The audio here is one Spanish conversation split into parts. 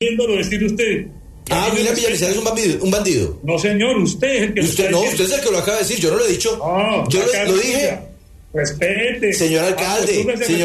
Viéndolo decir usted. William Villamizar es un bandido. No, señor, usted es el que usted es el que lo acaba de decir, yo no lo he dicho. Yo lo dije. Respete. Señor alcalde.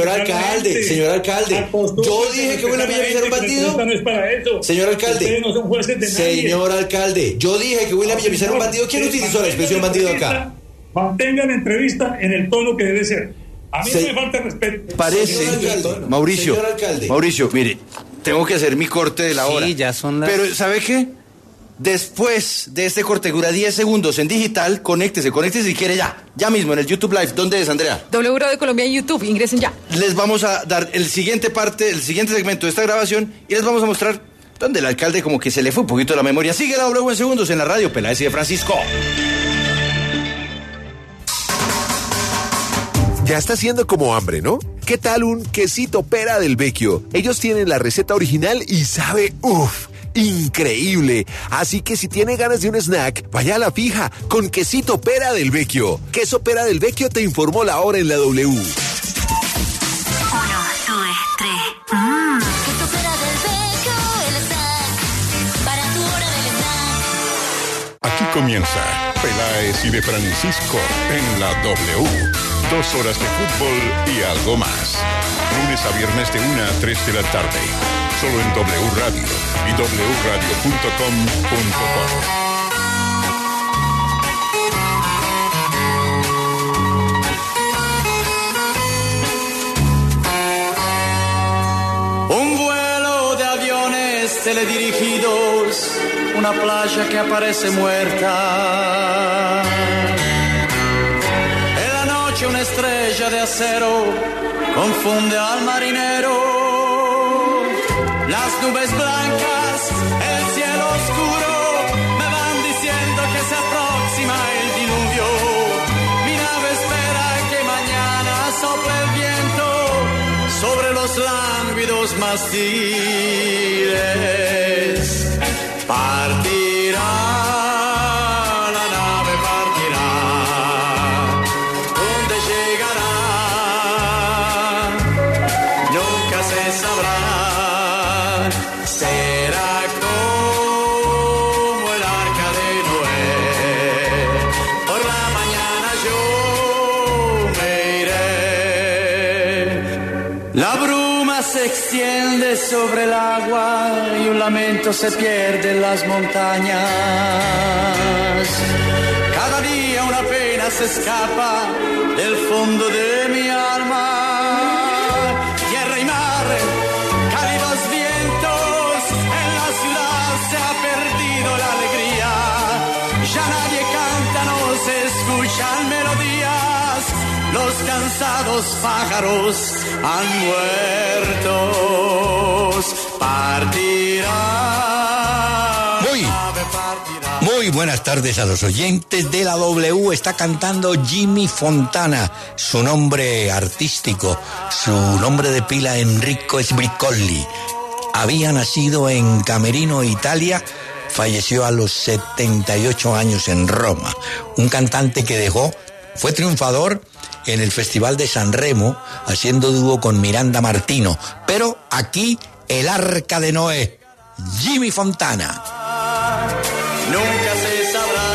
Yo dije que William Villamizar era un bandido. No es para eso. Señor alcalde. Ustedes no son jueces de nadie. Señor alcalde, yo dije que William Villamizar era un bandido. ¿Quién utilizó la expresión bandido acá? Mantengan la entrevista en el tono que debe ser. A mí no me falta respeto. Parece, Mauricio, mire, tengo que hacer mi corte de la hora. Sí, ya son las... Pero, ¿sabe qué? Después de este corte, dura 10 segundos en digital, conéctese si quiere ya mismo en el YouTube Live. ¿Dónde es, Andrea? W Radio Colombia en YouTube, ingresen ya. Les vamos a dar el siguiente segmento de esta grabación y les vamos a mostrar donde el alcalde como que se le fue un poquito la memoria. Sigue la W en segundos en la radio Peláez y de Francisco. Ya está haciendo como hambre, ¿no? ¿Qué tal un quesito pera del Vecchio? Ellos tienen la receta original y sabe, increíble. Así que si tiene ganas de un snack, vaya a la fija con quesito pera del Vecchio. Queso pera del Vecchio te informó la hora en la W. 1, 2, 3. Queso pera del Vecchio, el snack. Para tu hora del snack. Aquí comienza Peláez y de Francisco en la W. 2 horas de fútbol y algo más. Lunes a viernes de 1 a 3 de la tarde. Solo en W Radio y wradio.com.co. Un vuelo de aviones teledirigidos, una playa que aparece muerta. En la noche una estrella de acero confunde al marinero. Las nubes blancas, el cielo oscuro, me van diciendo que se aproxima el diluvio. Mi nave espera que mañana sople el viento sobre los lánguidos mástiles. Partirá, la nave partirá. ¿Dónde llegará? Nunca se sabrá. Será como el arca de Noé. Por la mañana yo me iré. La bruma se extiende sobre el agua y un lamento se pierde en las montañas. Cada día una pena se escapa del fondo de mi alma. Tierra y mar, cálidos vientos, en la ciudad se ha perdido la alegría. Ya nadie canta, no se escuchan melodías. Los cansados pájaros han muerto. Partirá. Muy buenas tardes a los oyentes de la W. Está cantando Jimmy Fontana. Su nombre artístico, su nombre de pila, Enrico Sbricoli. Había nacido en Camerino, Italia. Falleció a los 78 años en Roma. Un cantante que fue triunfador en el Festival de Sanremo, haciendo dúo con Miranda Martino. Pero aquí, el Arca de Noé, Jimmy Fontana. Nunca se sabrá,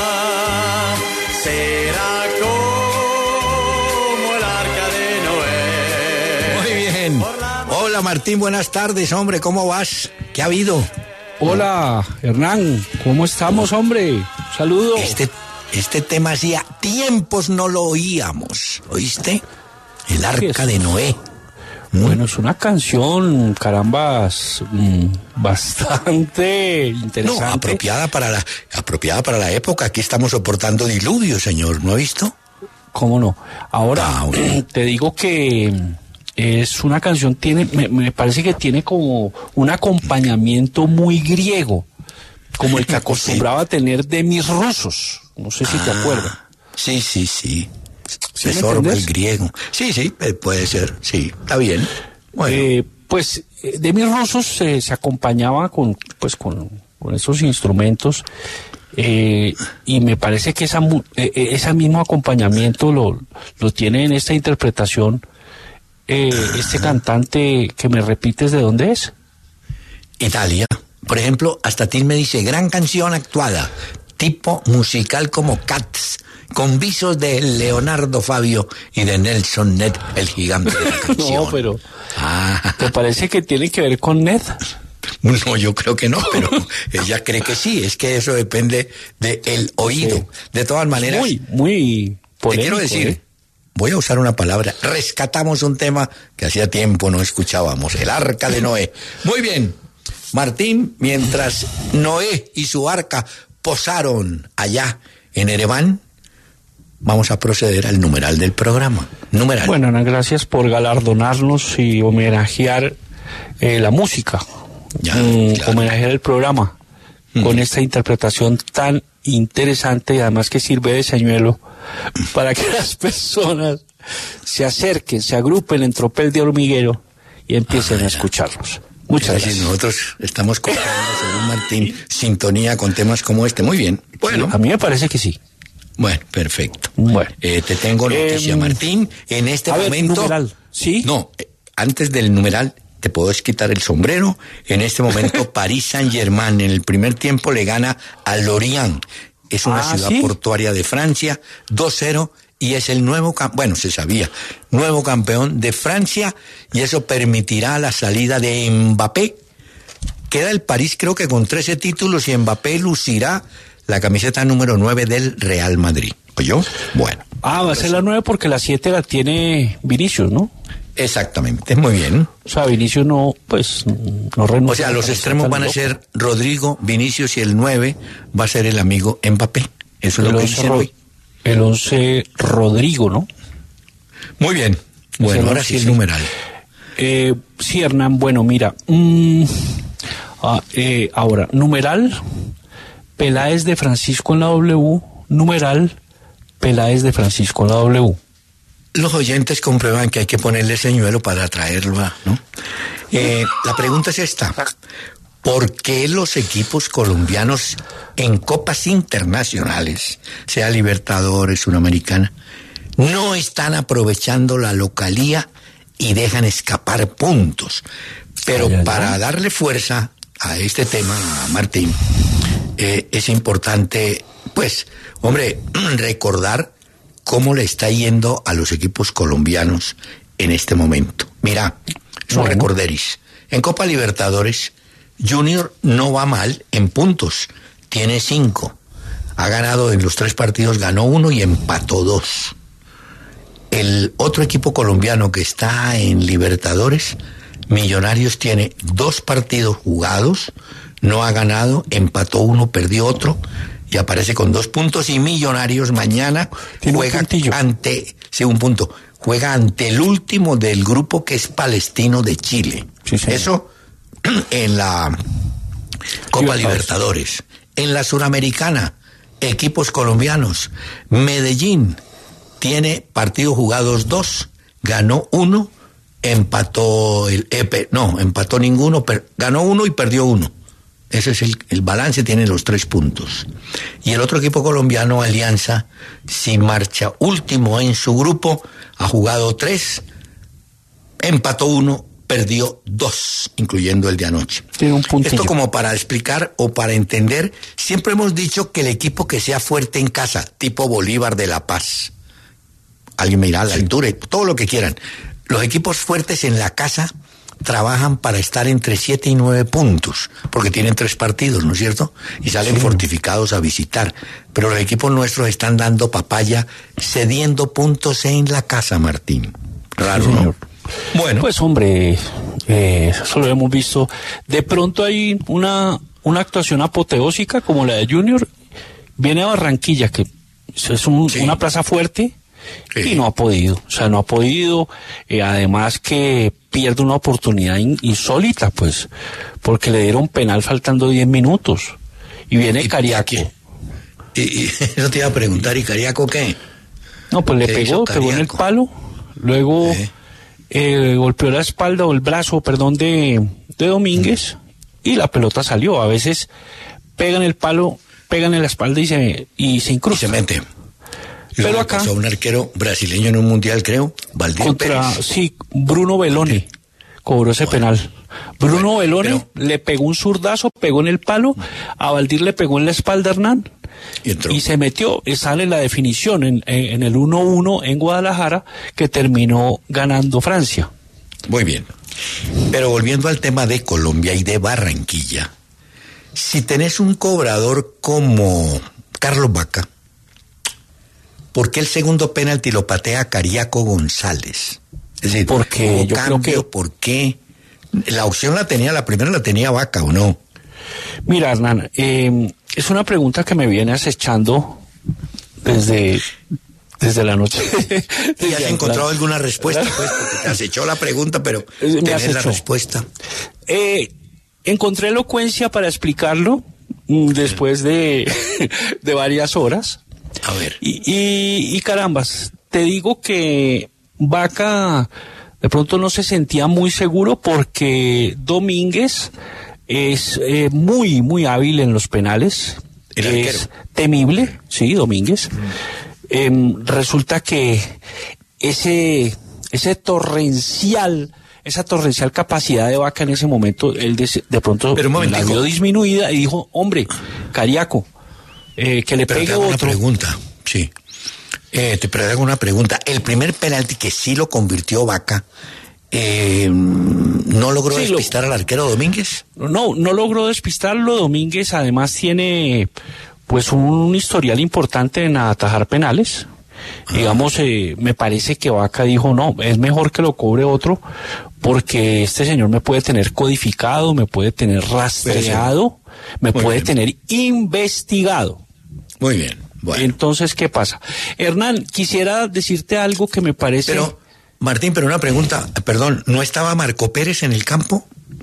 será como el Arca de Noé. Muy bien. Hola Martín, buenas tardes, hombre, ¿cómo vas? ¿Qué ha habido? Hola Hernán, ¿cómo estamos, hombre? Saludos. Este tema hacía tiempos no lo oíamos, ¿oíste? El Arca de Noé. Bueno, es una canción, carambas, bastante interesante. No, apropiada para la época. Aquí estamos soportando diluvio, señor, ¿no ha visto? ¿Cómo no? Ahora, te digo que es una canción, me parece que tiene como un acompañamiento muy griego, como el que acostumbraba a tener Demis Roussos. No sé si te acuerdas. Sí. Se sorbe el griego. Sí, puede ser, sí, está bien. Bueno. Pues Demis Roussos se acompañaba con esos instrumentos y me parece que ese mismo acompañamiento lo tiene en esta interpretación este cantante que me repites de dónde es. Italia. Por ejemplo, hasta Til me dice, gran canción actuada, tipo musical como Cats, con visos de Leonardo Fabio y de Nelson Ned, el gigante de la canción. No, pero ¿te parece que tiene que ver con Ned? No, yo creo que no, pero ella cree que sí, es que eso depende del oído. Sí. De todas maneras, muy polémico, te quiero decir, voy a usar una palabra, rescatamos un tema que hacía tiempo no escuchábamos, el arca de Noé. Muy bien, Martín, mientras Noé y su arca posaron allá en Ereván, vamos a proceder al numeral del programa. Numeral. Bueno, Ana, gracias por galardonarnos y homenajear la música. Claro. Homenajear el programa con esta interpretación tan interesante y además que sirve de señuelo para que las personas se acerquen, se agrupen en tropel de hormiguero y empiecen a escucharlos. Muchas gracias. Nosotros estamos contando, según Martín, sintonía con temas como este. Muy bien. Bueno, sí, a mí me parece que sí. Bueno, perfecto. Bueno, te tengo noticia, Martín. En este momento. Numeral. ¿Sí? No, antes del numeral, te puedes quitar el sombrero. En este momento, Paris Saint-Germain en el primer tiempo le gana a Lorient. Es una ciudad portuaria de Francia, 2-0, y es el nuevo, se sabía, nuevo campeón de Francia, y eso permitirá la salida de Mbappé. Queda el París, creo que con 13 títulos, y Mbappé lucirá la camiseta número 9 del Real Madrid. ¿Oyó? Bueno. Va a ser la 9 porque la 7 la tiene Vinicius, ¿no? Exactamente, muy bien. O sea, Vinicius no renuncia. O sea, los extremos van a ser Rodrigo, Vinicius, y el 9 va a ser el amigo Mbappé. Eso es lo que dicen hoy. El 11 Rodrigo, ¿no? Muy bien. Bueno, ahora sí el numeral. Sí, Hernán, bueno, mira. Ahora, numeral, Peláez de Francisco en la W, numeral, Peláez de Francisco en la W. Los oyentes comprueban que hay que ponerle señuelo para atraerlo, ¿no? La pregunta es esta. ¿Por qué los equipos colombianos en copas internacionales, sea Libertadores, Sudamericana, no están aprovechando la localía y dejan escapar puntos? Pero para darle fuerza a este tema, Martín, es importante, recordar cómo le está yendo a los equipos colombianos en este momento. Mira, es un recorderis. En Copa Libertadores, Junior no va mal en puntos. Tiene 5. Ha ganado en los 3 partidos, ganó 1 y empató 2. El otro equipo colombiano que está en Libertadores, Millonarios, tiene 2 partidos jugados, no ha ganado, empató 1, perdió otro, y aparece con 2 puntos, y Millonarios mañana juega juega ante el último del grupo, que es Palestino de Chile. Sí, eso en la Copa Libertadores. En la Suramericana, equipos colombianos, Medellín tiene partidos jugados 2, ganó 1, empató empató ninguno, ganó 1 y perdió 1. Ese es el balance, tiene los 3 puntos. Y el otro equipo colombiano, Alianza, si marcha último en su grupo, ha jugado 3, empató 1, perdió 2, incluyendo el de anoche. Tiene un puntillo. Esto como para explicar o para entender, siempre hemos dicho que el equipo que sea fuerte en casa, tipo Bolívar de La Paz, alguien me dirá a la altura, todo lo que quieran, los equipos fuertes en la casa trabajan para estar entre 7 y 9 puntos, porque tienen 3 partidos, ¿no es cierto? Y salen fortificados a visitar. Pero los equipos nuestros están dando papaya, cediendo puntos en la casa, Martín. Raro, ¿no? Bueno. Pues, hombre, eso lo hemos visto. De pronto hay una actuación apoteósica como la de Junior. Viene a Barranquilla, que es una plaza fuerte, y no ha podido. O sea, no ha podido. Además que pierde una oportunidad insólita, pues, porque le dieron penal faltando 10 minutos. Y viene Cariaco. Y eso te iba a preguntar, ¿y Cariaco qué? No, pues le pegó en el palo, luego golpeó la espalda o el brazo, de Domínguez, y la pelota salió. A veces pegan el palo, pegan en la espalda y se incrusta. Y se mete. Pero acá pasó un arquero brasileño en un mundial, creo, Valdir Pérez. Sí, Bruno Belloni, cobró ese penal. Bruno Belone le pegó un zurdazo, pegó en el palo, a Valdir le pegó en la espalda a Hernán y se metió, y sale la definición en el 1-1 en Guadalajara, que terminó ganando Francia. Muy bien. Pero volviendo al tema de Colombia y de Barranquilla, si tenés un cobrador como Carlos Vaca, ¿por qué el segundo penalti lo patea Cariaco González? Es decir, porque yo cambio, creo que... ¿por qué? La opción la primera la tenía Vaca, ¿o no? Mira, Hernán, es una pregunta que me viene acechando desde la noche. ¿Y has encontrado alguna respuesta? Pues, porque te acechó la pregunta, pero tenés la respuesta. Encontré elocuencia para explicarlo después de varias horas. A ver. Y carambas, te digo que Vaca de pronto no se sentía muy seguro porque Domínguez es muy, muy hábil en los penales. Es temible, sí, Domínguez. Resulta que esa torrencial capacidad de Vaca en ese momento, él de pronto la vio disminuida y dijo, hombre, Cariaco, que le pegue otro. Una pregunta, sí. Te hago una pregunta. El primer penalti que sí lo convirtió Vaca, ¿no logró despistar al arquero Domínguez? No logró despistarlo. Domínguez además tiene pues un historial importante en atajar penales. Digamos, me parece que Vaca dijo, no, es mejor que lo cobre otro, porque este señor me puede tener codificado, me puede tener rastreado, me puede tener investigado. Muy bien. Bueno. Entonces, ¿qué pasa? Hernán, quisiera decirte algo que me parece... Pero, Martín, una pregunta, perdón, ¿no estaba Marco Pérez en el campo?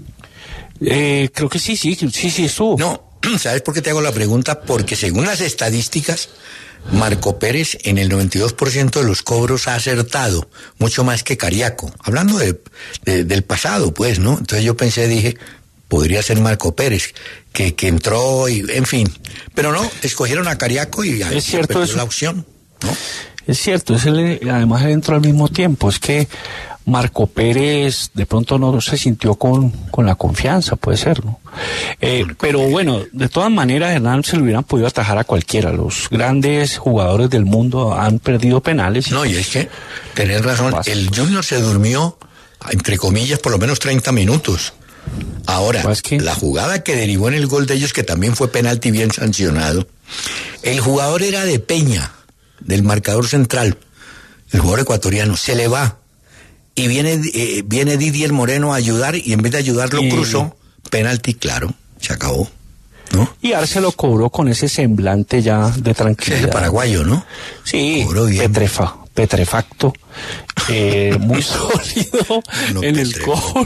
Creo que sí estuvo. No, ¿sabes por qué te hago la pregunta? Porque según las estadísticas, Marco Pérez en el 92% de los cobros ha acertado, mucho más que Cariaco. Hablando del pasado, pues, ¿no? Entonces yo dije, podría ser Marco Pérez, que entró y, en fin. Pero no, escogieron a Cariaco y es cierto eso. La opción, ¿no? Es cierto, además él entró al mismo tiempo. Es que Marco Pérez de pronto no se sintió con la confianza, puede ser, ¿no? Pero bueno, de todas maneras, Hernán, se lo hubieran podido atajar a cualquiera. Los grandes jugadores del mundo han perdido penales. No, y es que tenés razón, el Junior se durmió, entre comillas, por lo menos 30 minutos. Ahora, la jugada que derivó en el gol de ellos, que también fue penalti bien sancionado, el jugador era de Peña, del marcador central, el jugador ecuatoriano, se le va, y viene Didier Moreno a ayudar, y en vez de ayudarlo cruzó, penalti, claro, se acabó, ¿no? Y Arce lo cobró con ese semblante ya de tranquilidad. Es paraguayo, ¿no? Sí, petrefacto, muy sólido en el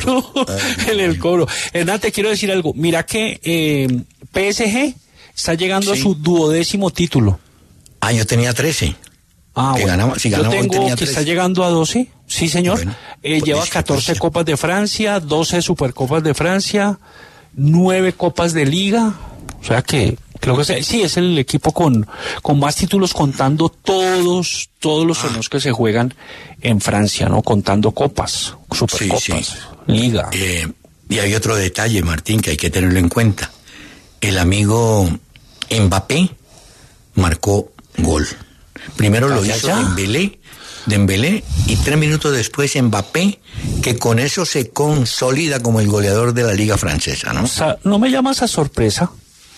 cobro. Hernán, te quiero decir algo. Mira que PSG está llegando a su 12º título. Yo tenía 13. Si ganaba, yo tengo que está llegando a 12. Sí, señor. Bueno, lleva 14 Copas de Francia, 12 Supercopas de Francia, 9 Copas de Liga. O sea que creo que sí es el equipo con más títulos, contando todos los torneos que se juegan en Francia, ¿no? Contando copas, supercopas, liga. Y hay otro detalle, Martín, que hay que tenerlo en cuenta. El amigo Mbappé marcó gol. Primero lo hizo Dembélé, y 3 minutos después Mbappé, que con eso se consolida como el goleador de la liga francesa, ¿no? O sea, ¿no me llamas a sorpresa?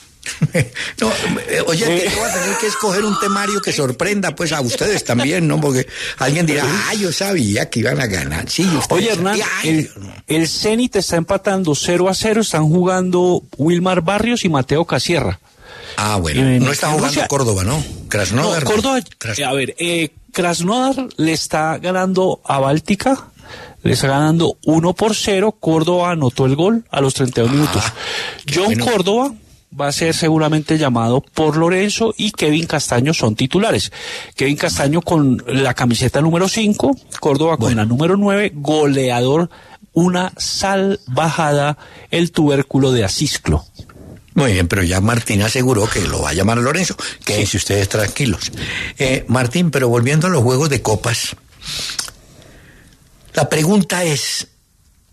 No, oye, yo voy a tener que escoger un temario que sorprenda pues a ustedes también, ¿no? Porque alguien dirá, yo sabía que iban a ganar. Sí, oye, Hernán, el Zenit está empatando 0-0, están jugando Wilmar Barrios y Mateo Casierra. Bueno, no está jugando Córdoba, ¿no? Krasnodar. No, Córdoba, Krasnodar le está ganando a Báltica, le está ganando 1-0, Córdoba anotó el gol a los 32 minutos. Córdoba va a ser seguramente llamado por Lorenzo, y Kevin Castaño son titulares. Kevin Castaño con la camiseta número 5, Córdoba con la número 9, goleador, una salvajada, el tubérculo de Asisclo. Muy bien, pero ya Martín aseguró que lo va a llamar Lorenzo, quédense ustedes tranquilos. Martín, pero volviendo a los juegos de copas, la pregunta es,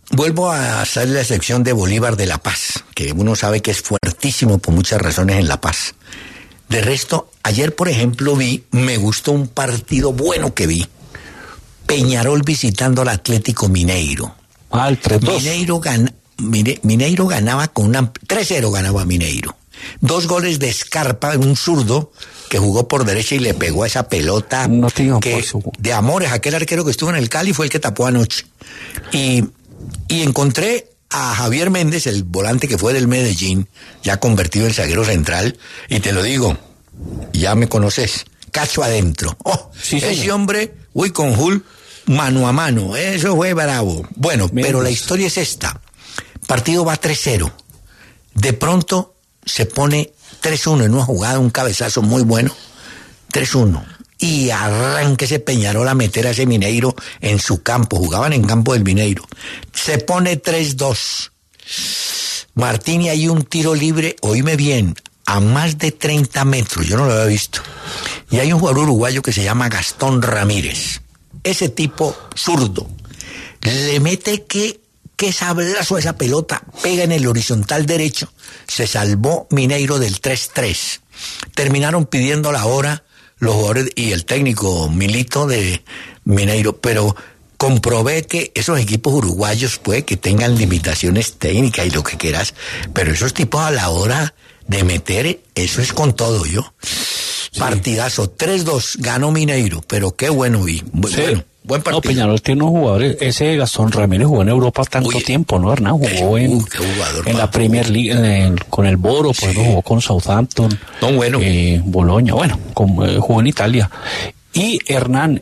vuelvo a hacer la sección de Bolívar de La Paz, que uno sabe que es fuertísimo por muchas razones en La Paz. De resto, ayer, por ejemplo, me gustó un partido bueno que vi. Peñarol visitando al Atlético Mineiro. El 3-2. Mineiro ganaba con 3-0 ganaba Mineiro. 2 goles de Scarpa, un zurdo que jugó por derecha y le pegó a esa pelota de Amores, aquel arquero que estuvo en el Cali fue el que tapó anoche. Y encontré a Javier Méndez, el volante que fue del Medellín, ya convertido en zaguero central, y te lo digo, ya me conoces, cacho adentro. Sí, ese señor. Hombre, con Hull, mano a mano, eso fue bravo. Bueno, Méndez. Pero la historia es esta. Partido va 3-0. De pronto se pone 3-1 en una jugada, un cabezazo muy bueno, 3-1. Y arranca ese Peñarol a meter a ese Mineiro en su campo. Jugaban en campo del Mineiro. Se pone 3-2. Martini, hay un tiro libre, oíme bien, a más de 30 metros. Yo no lo había visto. Y hay un jugador uruguayo que se llama Gastón Ramírez. Ese tipo zurdo. Le mete que sablazo a esa pelota. Pega en el horizontal derecho. Se salvó Mineiro del 3-3. Terminaron pidiendo la hora los jugadores y el técnico Milito de Mineiro, pero comprobé que esos equipos uruguayos puede que tengan limitaciones técnicas y lo que quieras, pero esos tipos a la hora de meter, eso es con todo, yo. Sí. Partidazo, 3-2, ganó Mineiro, pero qué bueno vi. Bueno, buen partido. No, Peñarol tiene unos jugadores, ese Gastón Ramírez jugó en Europa tanto tiempo, ¿no, Hernán? Jugó en la Premier League, con el Boro, pues no, jugó con Southampton, Boloña, jugó en Italia. Y Hernán,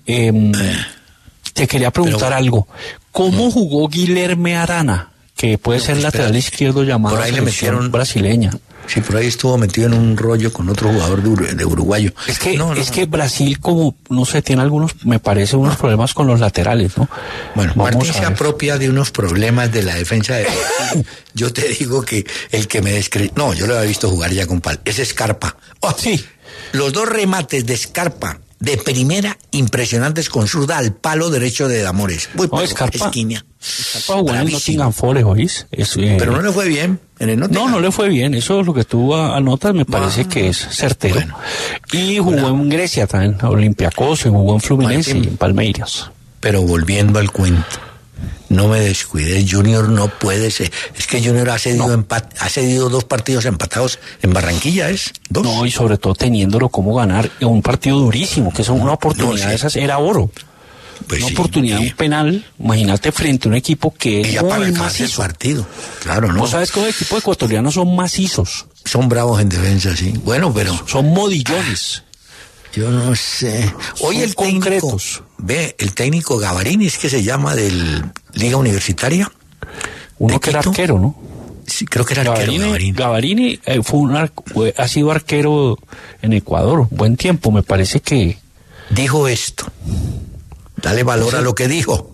te quería preguntar algo. ¿Cómo jugó Guilherme Arana, que puede ser lateral izquierdo llamado por ahí selección brasileña? Sí, por ahí estuvo metido en un rollo con otro jugador de uruguayo. Es que Brasil, como, no sé, tiene me parece, unos problemas con los laterales, ¿no? Bueno, Martín se apropia de unos problemas de la defensa de Brasil. Yo te digo que el que me describe... No, yo lo había visto jugar ya con Pal. Es Scarpa. Sí. Los 2 remates de Scarpa de primera, impresionantes con zurda al palo derecho de Amores. Scarpa jugó en el Nottingham Forest, ¿oís? Pero no le fue bien en el Nottingham. No le fue bien. Eso es lo que tú anotas, me parece que es certero. Bueno. Y jugó en Grecia también, Olympiacos, jugó en Fluminense y en Palmeiras. Pero volviendo al cuento, no me descuide, Junior no puede ser. Es que Junior ha cedido 2 partidos empatados en Barranquilla, ¿es? 2. No, y sobre todo teniéndolo como ganar un partido durísimo, que es una oportunidad de esas, era oro. Pues una oportunidad, un penal, imagínate, frente a un equipo que es muy macizo. Partido. Claro, ¿no? Vos sabes que los equipos ecuatorianos son macizos. Son bravos en defensa, sí. Bueno, pero... Son modillones. Yo no sé. Hoy el técnico, el técnico Gavarini, es que se llama, del Liga Universitaria. Uno que era arquero, ¿no? Sí, creo que era arquero. Gavarini ha sido arquero en Ecuador, buen tiempo, me parece que... Dijo esto. Dale valor a lo que dijo.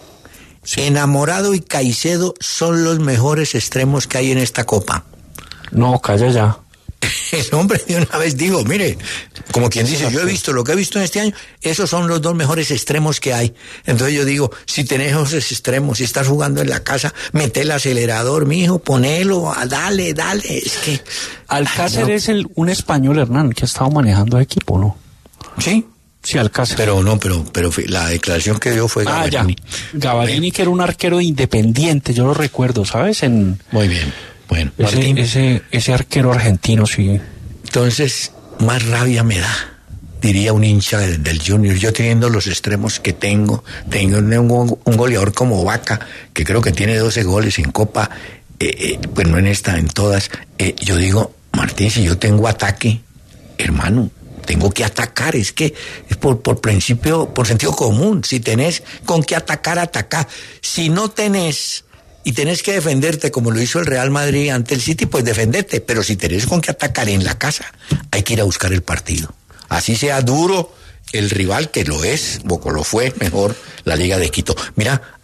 Sí. Enamorado y Caicedo son los mejores extremos que hay en esta copa. No, calla ya. El hombre de una vez dijo, mire, como quien dice, yo he visto lo que he visto en este año, esos son los 2 mejores extremos que hay. Entonces yo digo, si tenés esos extremos, si estás jugando en la casa, mete el acelerador, mijo, ponelo, dale, es que... Alcácer es un español, Hernán, que ha estado manejando el equipo, ¿no? Sí. Sí, Alcácer. Pero la declaración que dio fue Gavarini. Gavarini, que era un arquero independiente, yo lo recuerdo, ¿sabes? Muy bien. Bueno, ese arquero argentino, sí. Entonces, más rabia me da, diría un hincha del Junior. Yo teniendo los extremos que tengo un goleador como Vaca, que creo que tiene 12 goles en Copa, pues no en esta, en todas. Yo digo, Martín, si yo tengo ataque, hermano, tengo que atacar, es que es por principio, por sentido común. Si tenés con qué atacar, ataca. Si no tenés... y tenés que defenderte como lo hizo el Real Madrid ante el City, pues defenderte. Pero si tenés con qué atacar en la casa, hay que ir a buscar el partido. Así sea duro el rival, que lo es, o lo fue, mejor, la Liga de Quito. Mira,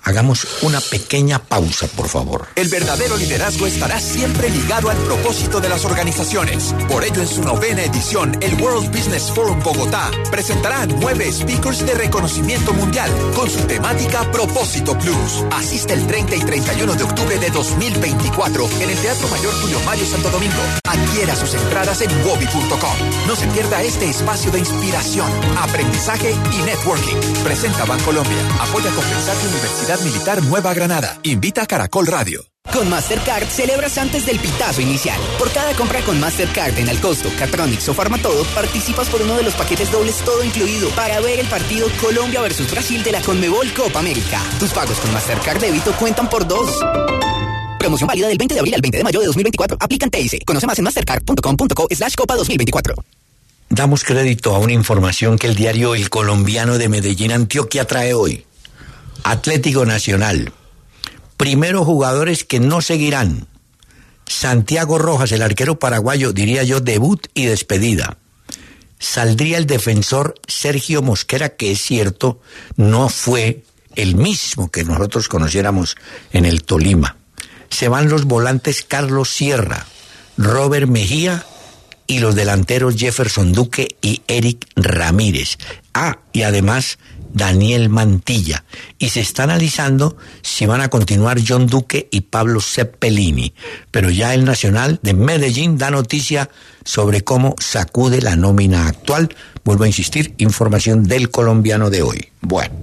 hagamos una pequeña pausa, por favor. El verdadero liderazgo estará siempre ligado al propósito de las organizaciones. Por ello, en su 9ª edición, el World Business Forum Bogotá presentará a 9 speakers de reconocimiento mundial con su temática Propósito Plus. Asiste el 30 y 31 de octubre de 2024 en el Teatro Mayor Julio Mario Santo Domingo. Adquiera sus entradas en wobi.com. No se pierda este espacio de inspiración, aprendizaje y networking. Presenta Bancolombia. Apoya Compensarte Universidad Militar Nueva Granada. Invita a Caracol Radio. Con Mastercard celebras antes del pitazo inicial. Por cada compra con Mastercard en Alcosto, Catronics o Farmatodo, participas por uno de los paquetes dobles todo incluido para ver el partido Colombia versus Brasil de la Conmebol Copa América. Tus pagos con Mastercard débito cuentan por 2. Promoción válida del 20 de abril al 20 de mayo de 2024. Aplican TS. Conoce más en mastercard.com.co/Copa 2024. Damos crédito a una información que el diario El Colombiano de Medellín, Antioquia, trae hoy. Atlético Nacional. Primeros jugadores que no seguirán. Santiago Rojas, el arquero paraguayo, diría yo, debut y despedida. Saldría el defensor Sergio Mosquera, que es cierto, no fue el mismo que nosotros conociéramos en el Tolima. Se van los volantes Carlos Sierra, Robert Mejía y los delanteros Jefferson Duque y Eric Ramírez. Y además Daniel Mantilla. Y se está analizando si van a continuar John Duque y Pablo Zeppelini. Pero ya el Nacional de Medellín da noticia sobre cómo sacude la nómina actual. Vuelvo a insistir, información del Colombiano de hoy. Bueno,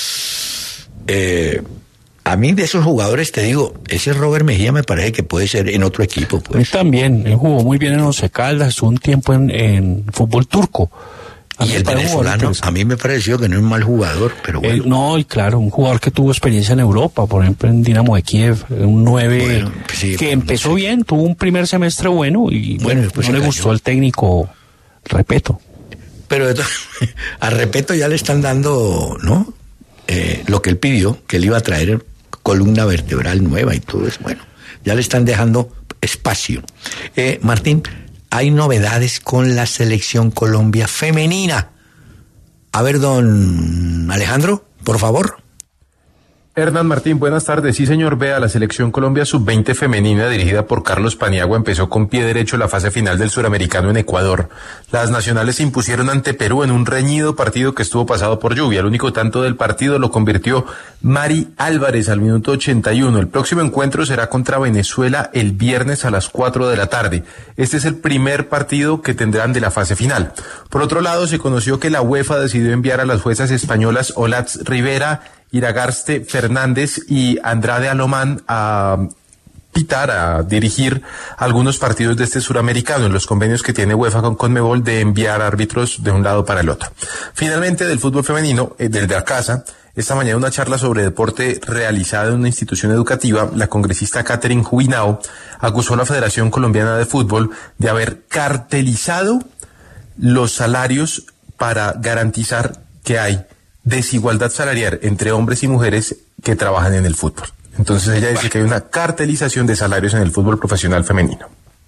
a mí de esos jugadores te digo, ese Robert Mejía me parece que puede ser en otro equipo. Pues. Él también, él jugó muy bien en Once Caldas, un tiempo en fútbol turco. Y el venezolano, a mí me pareció que no es un mal jugador, pero bueno. No, y claro, un jugador que tuvo experiencia en Europa, por ejemplo en Dinamo de Kiev, un 9 bueno, sí, que empezó bien, tuvo un primer semestre bueno y bueno, no le gustó al técnico Repeto. Pero a Repeto ya le están dando, ¿no? Lo que él pidió, que él iba a traer columna vertebral nueva y todo eso, bueno, ya le están dejando espacio. Martín, hay novedades con la selección Colombia femenina. A ver, don Alejandro, por favor. Hernán Martín, buenas tardes. Sí, señor, vea, la selección Colombia sub-20 femenina dirigida por Carlos Paniagua empezó con pie derecho la fase final del Suramericano en Ecuador. Las nacionales se impusieron ante Perú en un reñido partido que estuvo pasado por lluvia. El único tanto del partido lo convirtió Mari Álvarez al minuto 81. El próximo encuentro será contra Venezuela el viernes a las 4 de la tarde. Este es el primer partido que tendrán de la fase final. Por otro lado, se conoció que la UEFA decidió enviar a las juezas españolas Olatz Rivera, Iragarste Fernández y Andrade Alomán a pitar, a dirigir algunos partidos de este suramericano en los convenios que tiene UEFA con Conmebol de enviar árbitros de un lado para el otro. Finalmente, del fútbol femenino, del de la casa, esta mañana una charla sobre deporte realizada en una institución educativa, la congresista Catherine Juinao acusó a la Federación Colombiana de Fútbol de haber cartelizado los salarios para garantizar que hay desigualdad salarial entre hombres y mujeres que trabajan en el fútbol. Entonces ella dice que hay una cartelización de salarios en el fútbol profesional femenino.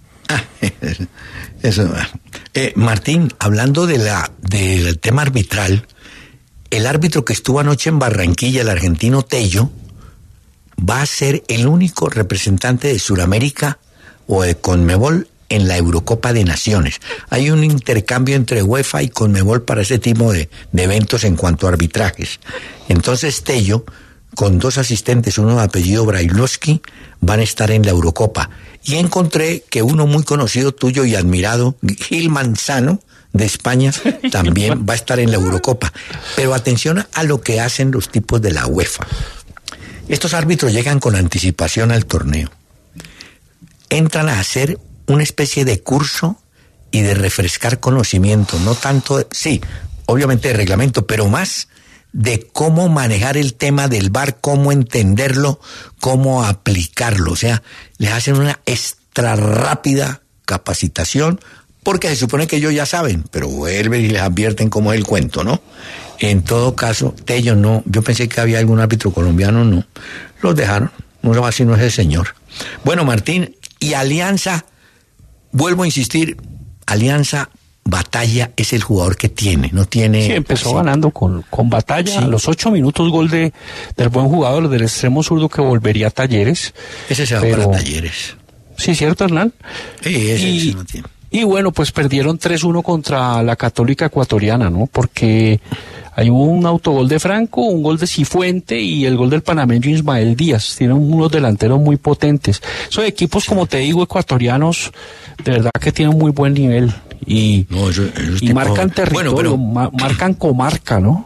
Eso. Martín, hablando del tema arbitral, el árbitro que estuvo anoche en Barranquilla, el argentino Tello, va a ser el único representante de Sudamérica o de Conmebol en la Eurocopa de Naciones. Hay un intercambio entre UEFA y Conmebol para ese tipo de eventos en cuanto a arbitrajes. Entonces Tello, con 2 asistentes, uno de apellido Brailovsky, van a estar en la Eurocopa. Y encontré que uno muy conocido tuyo y admirado, Gil Manzano, de España, también va a estar en la Eurocopa. Pero atención a lo que hacen los tipos de la UEFA. Estos árbitros llegan con anticipación al torneo. Entran a hacer una especie de curso y de refrescar conocimiento, no tanto, sí, obviamente de reglamento, pero más de cómo manejar el tema del VAR, cómo entenderlo, cómo aplicarlo. O sea, les hacen una extra rápida capacitación, porque se supone que ellos ya saben, pero vuelven y les advierten cómo es el cuento, ¿no? En todo caso, Tello no, yo pensé que había algún árbitro colombiano, no, los dejaron, no así no es el señor. Bueno, Martín, y Alianza, vuelvo a insistir, Alianza Batalla es el jugador que tiene, no tiene... Sí, empezó ganando con Batalla, a los 8 minutos gol del buen jugador del extremo zurdo que volvería a Talleres. Ese se va para Talleres. Sí, ¿cierto, Hernán? Sí, ese no tiene. Y bueno, pues perdieron 3-1 contra la Católica Ecuatoriana, ¿no? Porque hay un autogol de Franco, un gol de Cifuente y el gol del panameño Ismael Díaz. Tienen unos delanteros muy potentes. Esos equipos, como te digo, ecuatorianos, de verdad que tienen muy buen nivel. Y marcan territorio, marcan comarca, ¿no?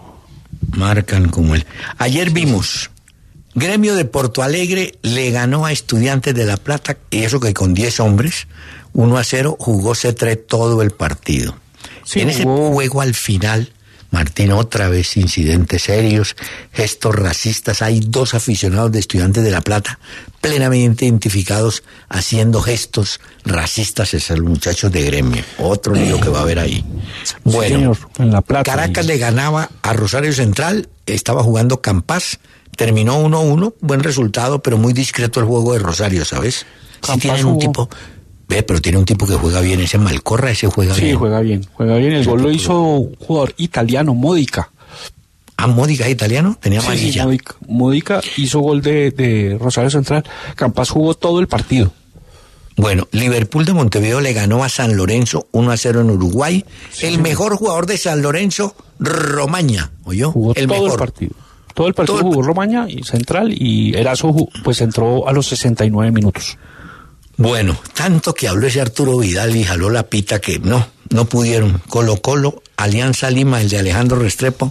Marcan como él. Ayer vimos, Gremio de Porto Alegre le ganó a Estudiantes de La Plata, y eso que con 10 hombres, 1-0, jugó C3 todo el partido. Sí, en ese juego al final, Martín, otra vez incidentes serios, gestos racistas. Hay 2 aficionados de Estudiantes de La Plata plenamente identificados haciendo gestos racistas a los muchachos de Gremio. Otro lío que va a haber ahí. Bueno, señor, en La Plata, Caracas le ganaba a Rosario Central, estaba jugando Campas, terminó 1-1, buen resultado, pero muy discreto el juego de Rosario, ¿sabes? Si tienen un tipo... pero tiene un tipo que juega bien, ese Malcorra, ese juega bien. Sí, juega bien. El gol lo hizo un jugador italiano, Modica. Ah, Modica es italiano, tenía amarilla. Sí, Modica hizo gol de Rosario Central. Campas jugó todo el partido. Bueno, Liverpool de Montevideo le ganó a San Lorenzo 1-0 en Uruguay. Sí, el mejor jugador de San Lorenzo, Romaña, ¿oyó? Jugó todo el partido. Todo el partido jugó Romaña y Central, y Erazo pues entró a los 69 minutos. Bueno, tanto que habló ese Arturo Vidal y jaló la pita que no pudieron. Colo-Colo, Alianza Lima, el de Alejandro Restrepo,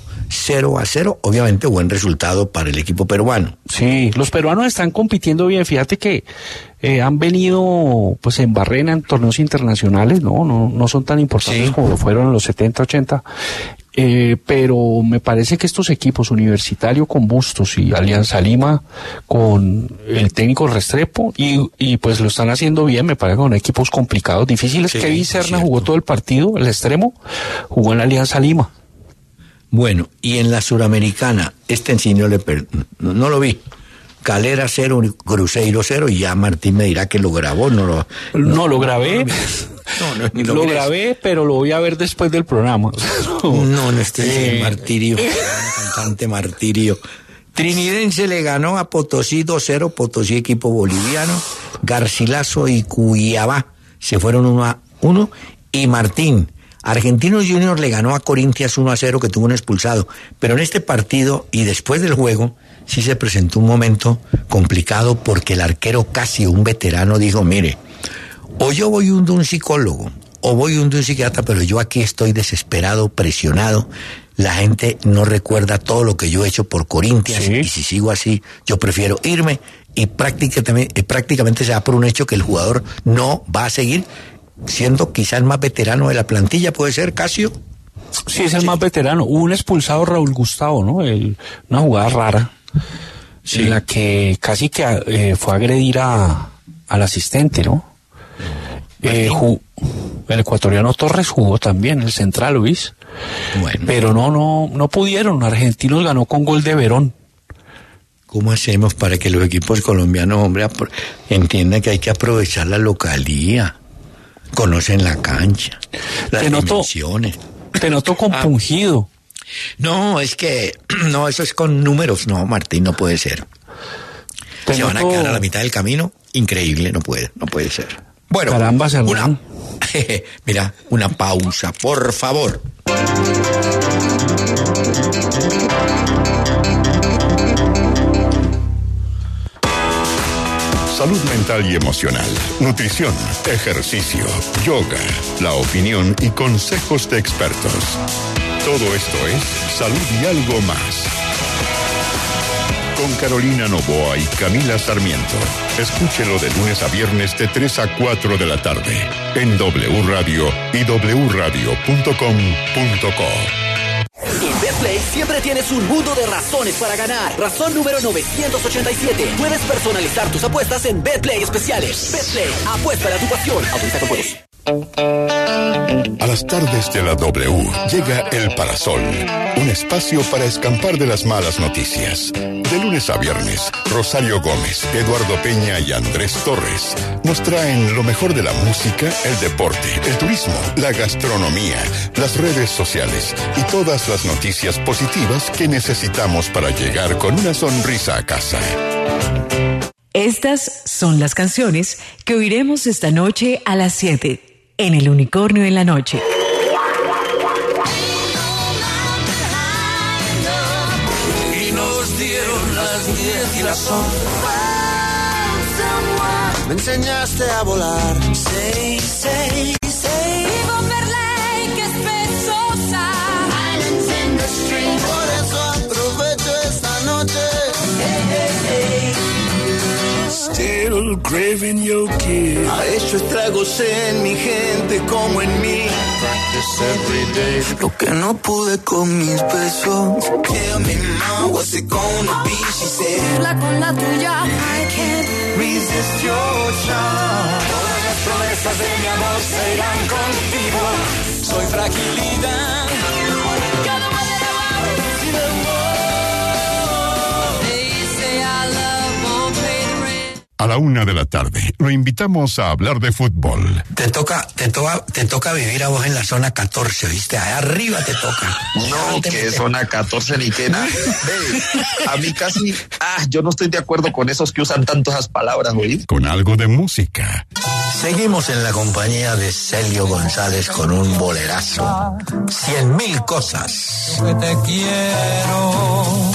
0-0. Obviamente buen resultado para el equipo peruano. Sí, los peruanos están compitiendo bien. Fíjate que han venido pues en barrena en torneos internacionales, no son tan importantes como lo fueron en los 70, 80. Pero me parece que estos equipos, Universitario con Bustos y Alianza Lima con el técnico Restrepo, y pues lo están haciendo bien, me parece, con equipos complicados, difíciles. Sí, Kevin Serna jugó todo el partido, el extremo, jugó en la Alianza Lima. Bueno, y en la Suramericana, sí no lo vi. Calera 0, Cruzeiro 0, y ya Martín me dirá que lo grabó, no lo grabé. Lo grabé, pero lo voy a ver después del programa. Martirio, cantante martirio. Trinidense le ganó a Potosí 2-0, Potosí equipo boliviano. Garcilaso y Cuiabá se fueron 1-1. Y Martín, Argentinos Juniors le ganó a Corinthians 1-0, que tuvo un expulsado. Pero en este partido y después del juego sí se presentó un momento complicado, porque el arquero Casio, un veterano, dijo, mire, o yo voy de un psicólogo, o voy de un psiquiatra, pero yo aquí estoy desesperado, presionado. La gente no recuerda todo lo que yo he hecho por Corinthians, y si sigo así, yo prefiero irme, y prácticamente se da por un hecho que el jugador no va a seguir, siendo quizás el más veterano de la plantilla. ¿Puede ser, Casio? Sí, es el más veterano. Hubo un expulsado, Raúl Gustavo, ¿no? Una jugada rara, en la que casi que fue a agredir al asistente, ¿no? El ecuatoriano Torres jugó también, el central, Luis. Bueno. Pero no pudieron. Argentinos ganó con gol de Verón. ¿Cómo hacemos para que los equipos colombianos, hombre, entiendan que hay que aprovechar la localía? Conocen la cancha, las dimensiones. Te noto compungido. No, es que eso es con números. No, Martín, no puede ser. Se van a quedar a la mitad del camino. Increíble, no puede ser. Bueno, caramba, una pausa, por favor. Salud mental y emocional, nutrición, ejercicio, yoga, la opinión y consejos de expertos. Todo esto es Salud y Algo Más. Con Carolina Noboa y Camila Sarmiento. Escúchelo de lunes a viernes de 3 a 4 de la tarde en W Radio y wradio.com.co. En Betplay siempre tienes un mundo de razones para ganar. Razón número 987. Puedes personalizar tus apuestas en Betplay Especiales. Betplay, apuesta a tu pasión. Autoriza con juegos. A las las tardes de la W llega El Parasol, un espacio para escapar de las malas noticias. De lunes a viernes, Rosario Gómez, Eduardo Peña y Andrés Torres nos traen lo mejor de la música, el deporte, el turismo, la gastronomía, las redes sociales y todas las noticias positivas que necesitamos para llegar con una sonrisa a casa. Estas son las canciones que oiremos esta noche a las 7 en El Unicornio en la Noche. Y nos dieron las 10 y las 11. Me enseñaste a volar. Say, say, say. Vivo per lei che spesso sa. Islands in the stream. Por eso aprovecho esta noche. Hey, hey, hey. Still craving your kiss. Ha hecho estragos en mi gente como en mí. Practice every day. Lo que no pude con mis besos. Tell me now, what's it gonna be? She said. La con la tuya. I can't resist your charm. Todas las promesas de mi amor se irán contigo. Soy fragilidad. Cada one that I want. Sin amor. They say our love won't pay the rent. A la 1 de la tarde, lo invitamos a hablar de fútbol. Te toca vivir a vos en la zona 14, ¿viste? Allá arriba te toca. No, que zona 14 ni que nada. A mí casi, yo no estoy de acuerdo con esos que usan tanto esas palabras, ¿oí? Con algo de música. Seguimos en la compañía de Celio González con un bolerazo. 100,000 cosas. Que te quiero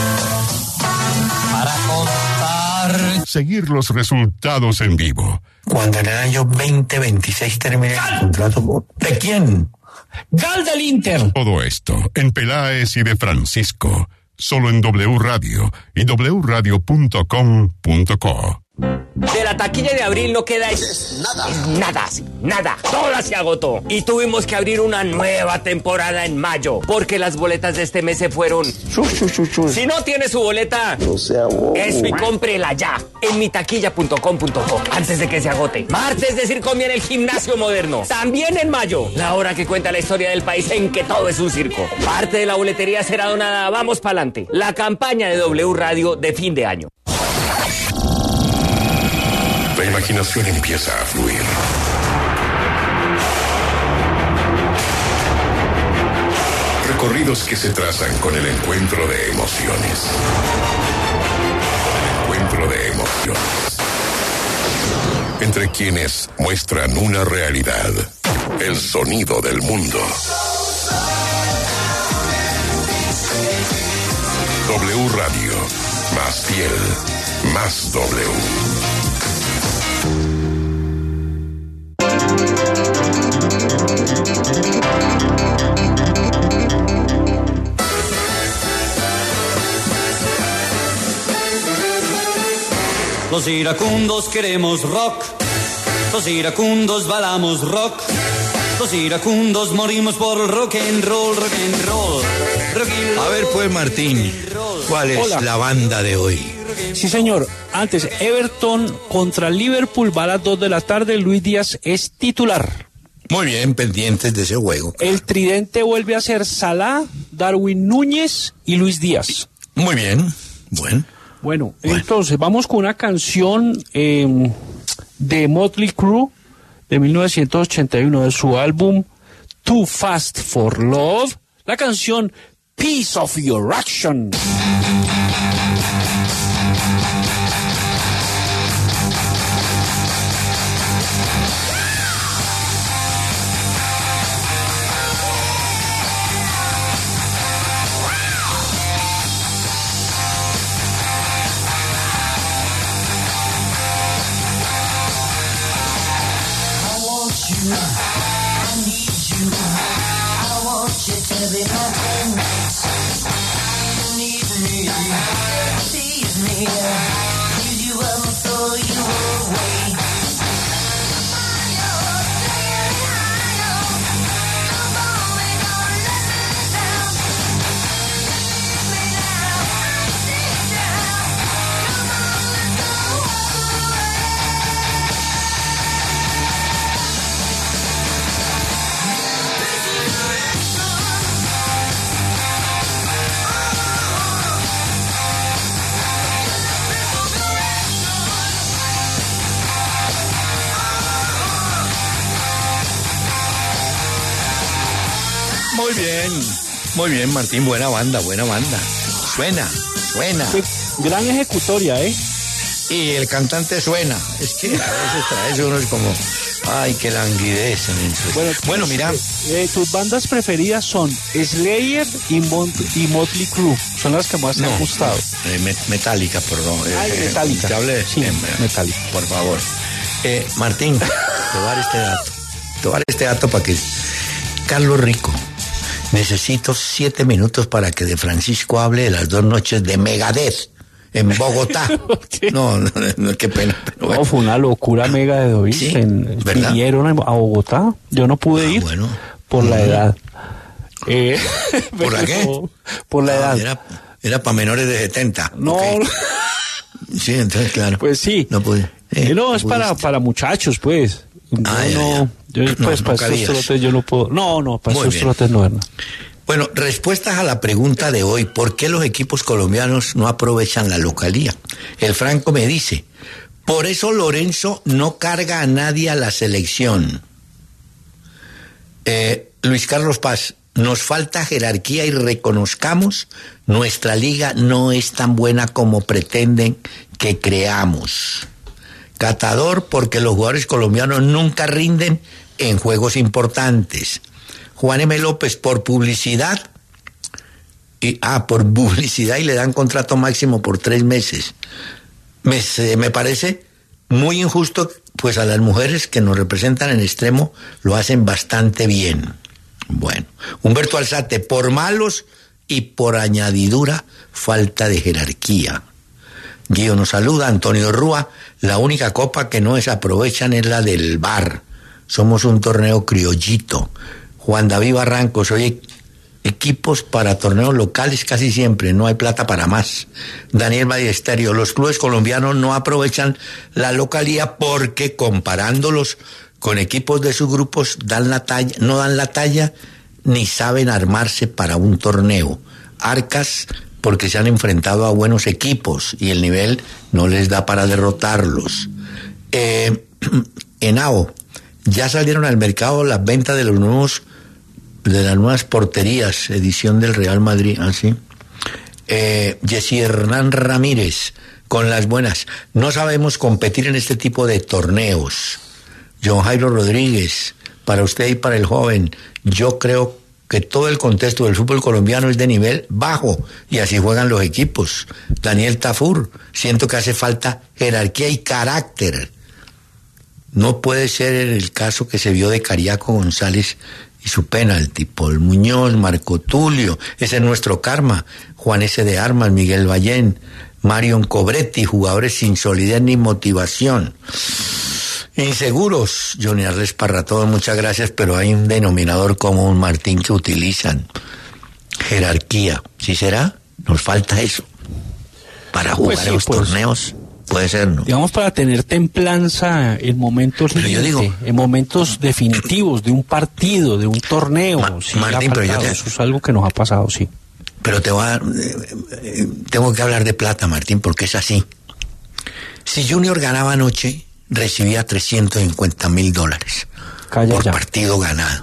para contar. Seguir los resultados en vivo. Cuando en el año 2026 termine el contrato, ¿de quién? ¡Gal del Inter! Todo esto en Peláez y de Francisco. Solo en W Radio y wradio.com.co. De la taquilla de abril no queda nada. Toda se agotó. Y tuvimos que abrir una nueva temporada en mayo, porque las boletas de este mes se fueron. Si no tiene su boleta, eso y cómprela ya en mitaquilla.com.co antes de que se agote. Martes de Circo en el Gimnasio Moderno. También en mayo. La hora que cuenta la historia del país en que todo es un circo. Parte de la boletería será donada. Vamos pa'lante. La campaña de W Radio de fin de año. La imaginación empieza a fluir. Recorridos que se trazan con el encuentro de emociones. Entre quienes muestran una realidad. El sonido del mundo. W Radio. Más fiel. Más W. Los iracundos queremos rock, los iracundos bailamos rock, los iracundos morimos por rock and roll, rock and roll. A ver pues, Martín, ¿cuál es la banda de hoy? Sí, señor. Antes, Everton contra Liverpool va a las 2 de la tarde. Luis Díaz es titular. Muy bien, pendientes de ese juego. El tridente vuelve a ser Salah, Darwin Núñez y Luis Díaz. Muy bien, Bueno, entonces vamos con una canción de Motley Crue de 1981, de su álbum Too Fast for Love, la canción Piece of Your Action. Muy bien, Martín, buena banda. Suena. Gran ejecutoria, ¿eh? Y el cantante suena. Es que a veces trae uno es como, ay, qué languidez. Bueno, mira. Tus bandas preferidas son Slayer y Motley Crue. Son las que más te han gustado. Metallica, perdón. Metallica. Te hablé. Sí, Metallica. Por favor. Martín, te voy a dar este dato. Te voy a dar este dato para que... Carlos Rico, necesito 7 minutos para que de Francisco hable de las 2 noches de Megadeth en Bogotá. No, qué pena. Pero bueno. No, fue una locura Megadeth. Sí, ¿verdad? Vinieron a Bogotá. Yo no pude ir por la edad. ¿Por la qué? Por la edad. Era para menores de 70. No. Okay. Sí, entonces, claro. Pues sí. No pude. No, es para muchachos, pues. Para esos trotes yo no puedo. No, para esos trotes no. Bueno, respuestas a la pregunta de hoy: ¿por qué los equipos colombianos no aprovechan la localía? El Franco me dice: por eso Lorenzo no carga a nadie a la selección. Luis Carlos Paz: nos falta jerarquía y reconozcamos, nuestra liga no es tan buena como pretenden que creamos. Catador: porque los jugadores colombianos nunca rinden en juegos importantes. Juan M. López: por publicidad. Por publicidad y le dan contrato máximo por 3 meses. Me parece muy injusto, pues a las mujeres que nos representan en extremo lo hacen bastante bien. Bueno, Humberto Alzate: por malos y por añadidura, falta de jerarquía. Guido nos saluda. Antonio Rúa: la única copa que no desaprovechan es la del VAR. Somos un torneo criollito. Juan David Barrancos: oye, equipos para torneos locales casi siempre, no hay plata para más. Daniel Ballesterio: los clubes colombianos no aprovechan la localía porque comparándolos con equipos de sus grupos no dan la talla ni saben armarse para un torneo. Arcas: porque se han enfrentado a buenos equipos y el nivel no les da para derrotarlos. Henao: ya salieron al mercado las ventas de las nuevas porterías, edición del Real Madrid, así. Jessy Hernán Ramírez: con las buenas, no sabemos competir en este tipo de torneos. John Jairo Rodríguez: para usted y para el joven, yo creo que todo el contexto del fútbol colombiano es de nivel bajo y así juegan los equipos. Daniel Tafur: siento que hace falta jerarquía y carácter. No puede ser el caso que se vio de Cariaco González y su penalti. Paul Muñoz: Marco Tulio, ese es nuestro karma. Juan S. de Armas, Miguel Ballén, Marion Cobretti: jugadores sin solidez ni motivación. Inseguros: Johnny Arles Parratón, muchas gracias, pero hay un denominador común, Martín, que utilizan: jerarquía. ¿Sí será? Nos falta eso para jugar los torneos. Puede ser, ¿no? Digamos, para tener templanza en momentos en momentos definitivos de un partido, de un torneo. Martín, pero eso es algo que nos ha pasado, sí. Pero tengo que hablar de plata, Martín, porque es así. Si Junior ganaba anoche, recibía $350,000 por partido ganado.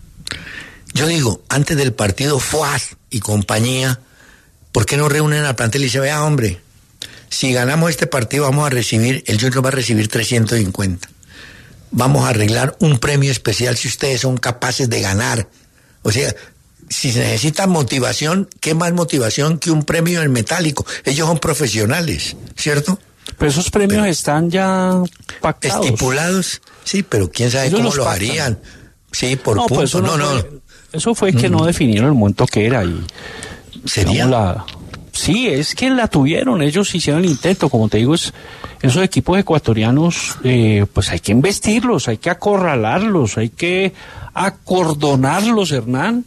Yo digo, antes del partido, Fuaz y compañía, ¿por qué no reúnen al plantel y dice: vea, hombre, si ganamos este partido el Junior va a recibir 350. Vamos a arreglar un premio especial si ustedes son capaces de ganar. O sea, si se necesita motivación, ¿qué más motivación que un premio en metálico? Ellos son profesionales, ¿cierto? Pero esos premios están ya pactados. Estipulados, sí, pero quién sabe cómo lo harían. Sí, por puntos. Eso fue que no definieron el monto que era. Y ¿sería? Sí, es que la tuvieron, ellos hicieron el intento, como te digo, esos equipos ecuatorianos, pues hay que investirlos, hay que acorralarlos, hay que acordonarlos, Hernán,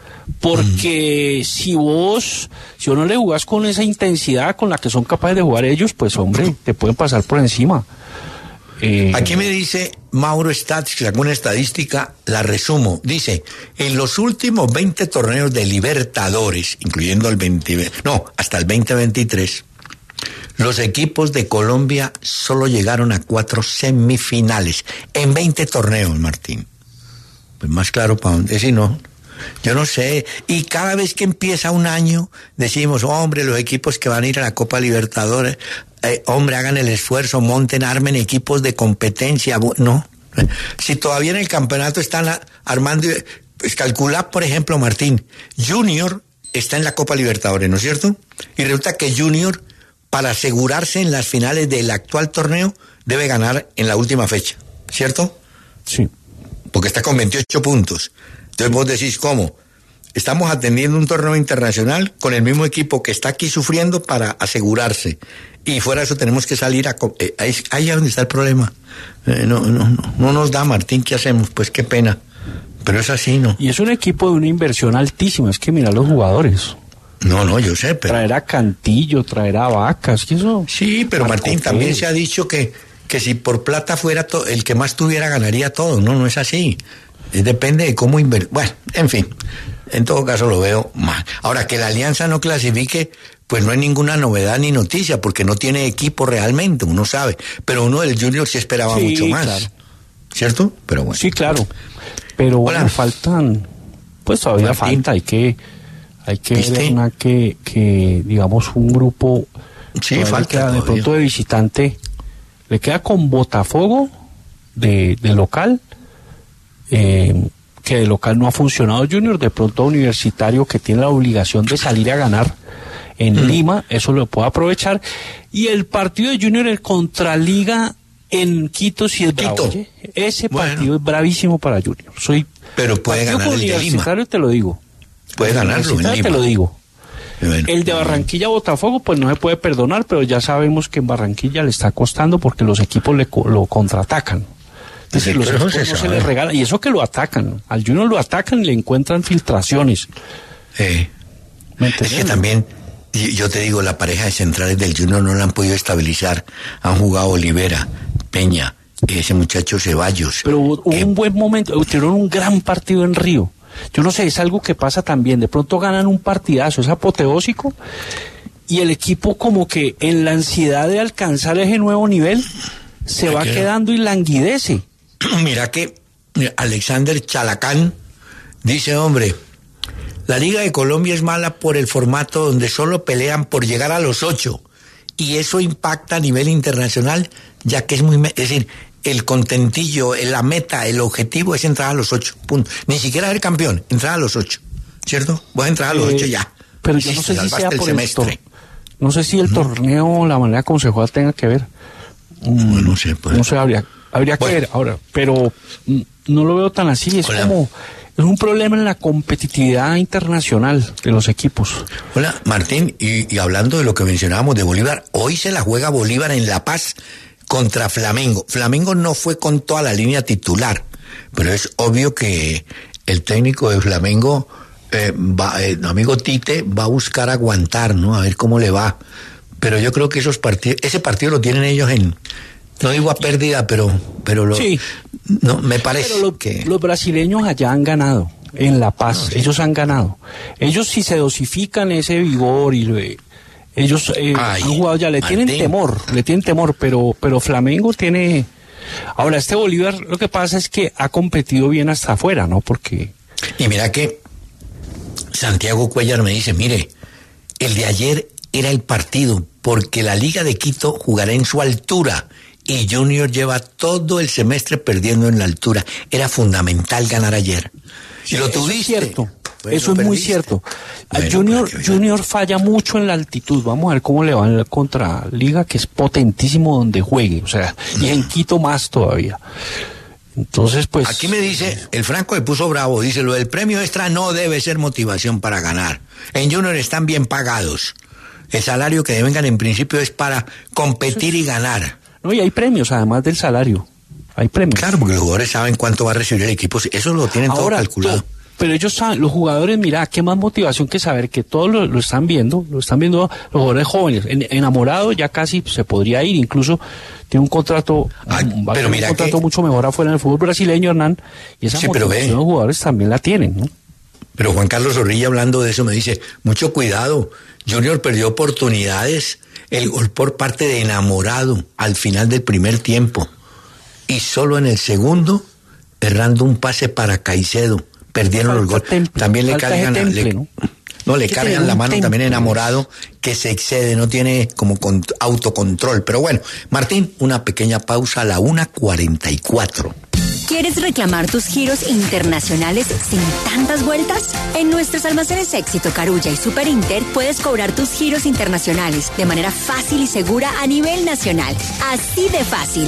porque si vos no le jugás con esa intensidad con la que son capaces de jugar ellos, pues hombre, te pueden pasar por encima. Aquí me dice Mauro Stats, que sacó una estadística, la resumo. Dice: en los últimos 20 torneos de Libertadores, incluyendo hasta el 2023, los equipos de Colombia solo llegaron a 4 semifinales en 20 torneos, Martín. Pues más claro para dónde, si no. Yo no sé. Y cada vez que empieza un año, decimos, hombre, los equipos que van a ir a la Copa Libertadores, hombre, hagan el esfuerzo, monten, armen equipos de competencia. No. Si todavía en el campeonato están armando, pues calcula, por ejemplo, Martín, Junior está en la Copa Libertadores, ¿no es cierto? Y resulta que Junior, para asegurarse en las finales del actual torneo, debe ganar en la última fecha, ¿cierto? Sí. Porque está con 28 puntos. Entonces vos decís, ¿cómo? Estamos atendiendo un torneo internacional con el mismo equipo que está aquí sufriendo para asegurarse. Y fuera de eso tenemos que salir a... ahí es donde está el problema. No nos da, Martín, ¿qué hacemos? Pues qué pena. Pero es así, ¿no? Y es un equipo de una inversión altísima, es que mira los jugadores. No, yo sé, pero... Traer a Cantillo, traer a Vacas, ¿qué eso? Sí, pero Martín, también se ha dicho que si por plata fuera el que más tuviera ganaría todo. No es así. Depende de cómo invertir. Bueno, en fin, en todo caso lo veo mal. Ahora, que la Alianza no clasifique, pues no hay ninguna novedad ni noticia, porque no tiene equipo realmente, uno sabe. Pero uno del Junior sí esperaba mucho más. Claro. ¿Cierto? Pero bueno. Sí, claro. Pero bueno, faltan, pues todavía Martín, falta, hay que ver que digamos un grupo falta de pronto de visitante, le queda con Botafogo de local, que de local no ha funcionado Junior, de pronto Universitario, que tiene la obligación de salir a ganar en Lima, eso lo puede aprovechar, y el partido de Junior, el contra Liga en Quito, sí es bravo. Ese partido es bravísimo para Junior. Pero puede ganar el de Lima. Te lo digo. Puede ganarlo en Lima. Te lo digo. Bueno, el de Barranquilla Botafogo, pues no se puede perdonar, pero ya sabemos que en Barranquilla le está costando porque los equipos lo contraatacan. Es decir, los equipos no se les regalan. Y eso que lo atacan. Al Junior lo atacan y le encuentran filtraciones. Es que también, yo te digo, la pareja de centrales del Junior no la han podido estabilizar. Han jugado Olivera, Peña, ese muchacho Ceballos. Pero hubo un buen momento, tuvieron un gran partido en Río. Yo no sé, es algo que pasa también. De pronto ganan un partidazo, es apoteósico, y el equipo como que en la ansiedad de alcanzar ese nuevo nivel se va quedando y languidece. Mira que Alexander Chalacán dice, hombre, la Liga de Colombia es mala por el formato donde solo pelean por llegar a los 8, y eso impacta a nivel internacional, ya que es decir, el contentillo, la meta, el objetivo es entrar a los 8 puntos. Ni siquiera ser campeón, entrar a los 8, ¿cierto? Voy a entrar a los 8 ya. Pero yo no sé si sea por semestre. No sé si el torneo, la manera como se juega tenga que ver. No sé, pues. No sé, habría que ver ahora, pero no lo veo tan así, es un problema en la competitividad internacional de los equipos. Hola, Martín, y hablando de lo que mencionábamos de Bolívar, hoy se la juega Bolívar en La Paz contra Flamengo. Flamengo no fue con toda la línea titular, pero es obvio que el técnico de Flamengo, amigo Tite, va a buscar aguantar, ¿no? A ver cómo le va. Pero yo creo que ese partido lo tienen ellos no digo a pérdida, pero sí. No, me parece que los brasileños allá han ganado en La Paz, ellos han ganado. Ellos si se dosifican ese vigor y ellos han jugado ya, le tienen temor, pero Flamengo tiene... Ahora, este Bolívar, lo que pasa es que ha competido bien hasta afuera, ¿no? Porque... Y mira que Santiago Cuellar me dice, mire, el de ayer era el partido, porque la Liga de Quito jugará en su altura, y Junior lleva todo el semestre perdiendo en la altura. Era fundamental ganar ayer. Y lo tuviste. Es cierto. Bueno, eso es muy cierto. Bueno, Junior falla mucho en la altitud. Vamos a ver cómo le va en la contra Liga, que es potentísimo donde juegue. O sea, y en Quito más todavía. Entonces, pues... Aquí me dice, el Franco me puso bravo, dice, lo del premio extra no debe ser motivación para ganar. En Junior están bien pagados. El salario que deben ganar en principio es para competir y ganar. No, y hay premios, además del salario. Hay premios. Claro, porque los jugadores saben cuánto va a recibir el equipo. Eso lo tienen todo calculado. Pero ellos saben, los jugadores, mira, qué más motivación que saber que todos lo están viendo los jugadores jóvenes. Enamorado ya casi se podría ir, incluso tiene un contrato, mucho mejor afuera en el fútbol brasileño, Hernán, y esa motivación los jugadores también la tienen, ¿no? Pero Juan Carlos Zorrilla, hablando de eso, me dice, mucho cuidado, Junior perdió oportunidades, el gol por parte de Enamorado al final del primer tiempo, y solo en el segundo, errando un pase para Caicedo. perdieron los goles. También le cargan le cargan la mano también enamorado, que se excede, no tiene como autocontrol. Pero bueno, Martín, una pequeña pausa a la 1:44. ¿Quieres reclamar tus giros internacionales sin tantas vueltas? En nuestros almacenes Éxito, Carulla y Super Inter puedes cobrar tus giros internacionales de manera fácil y segura a nivel nacional. Así de fácil.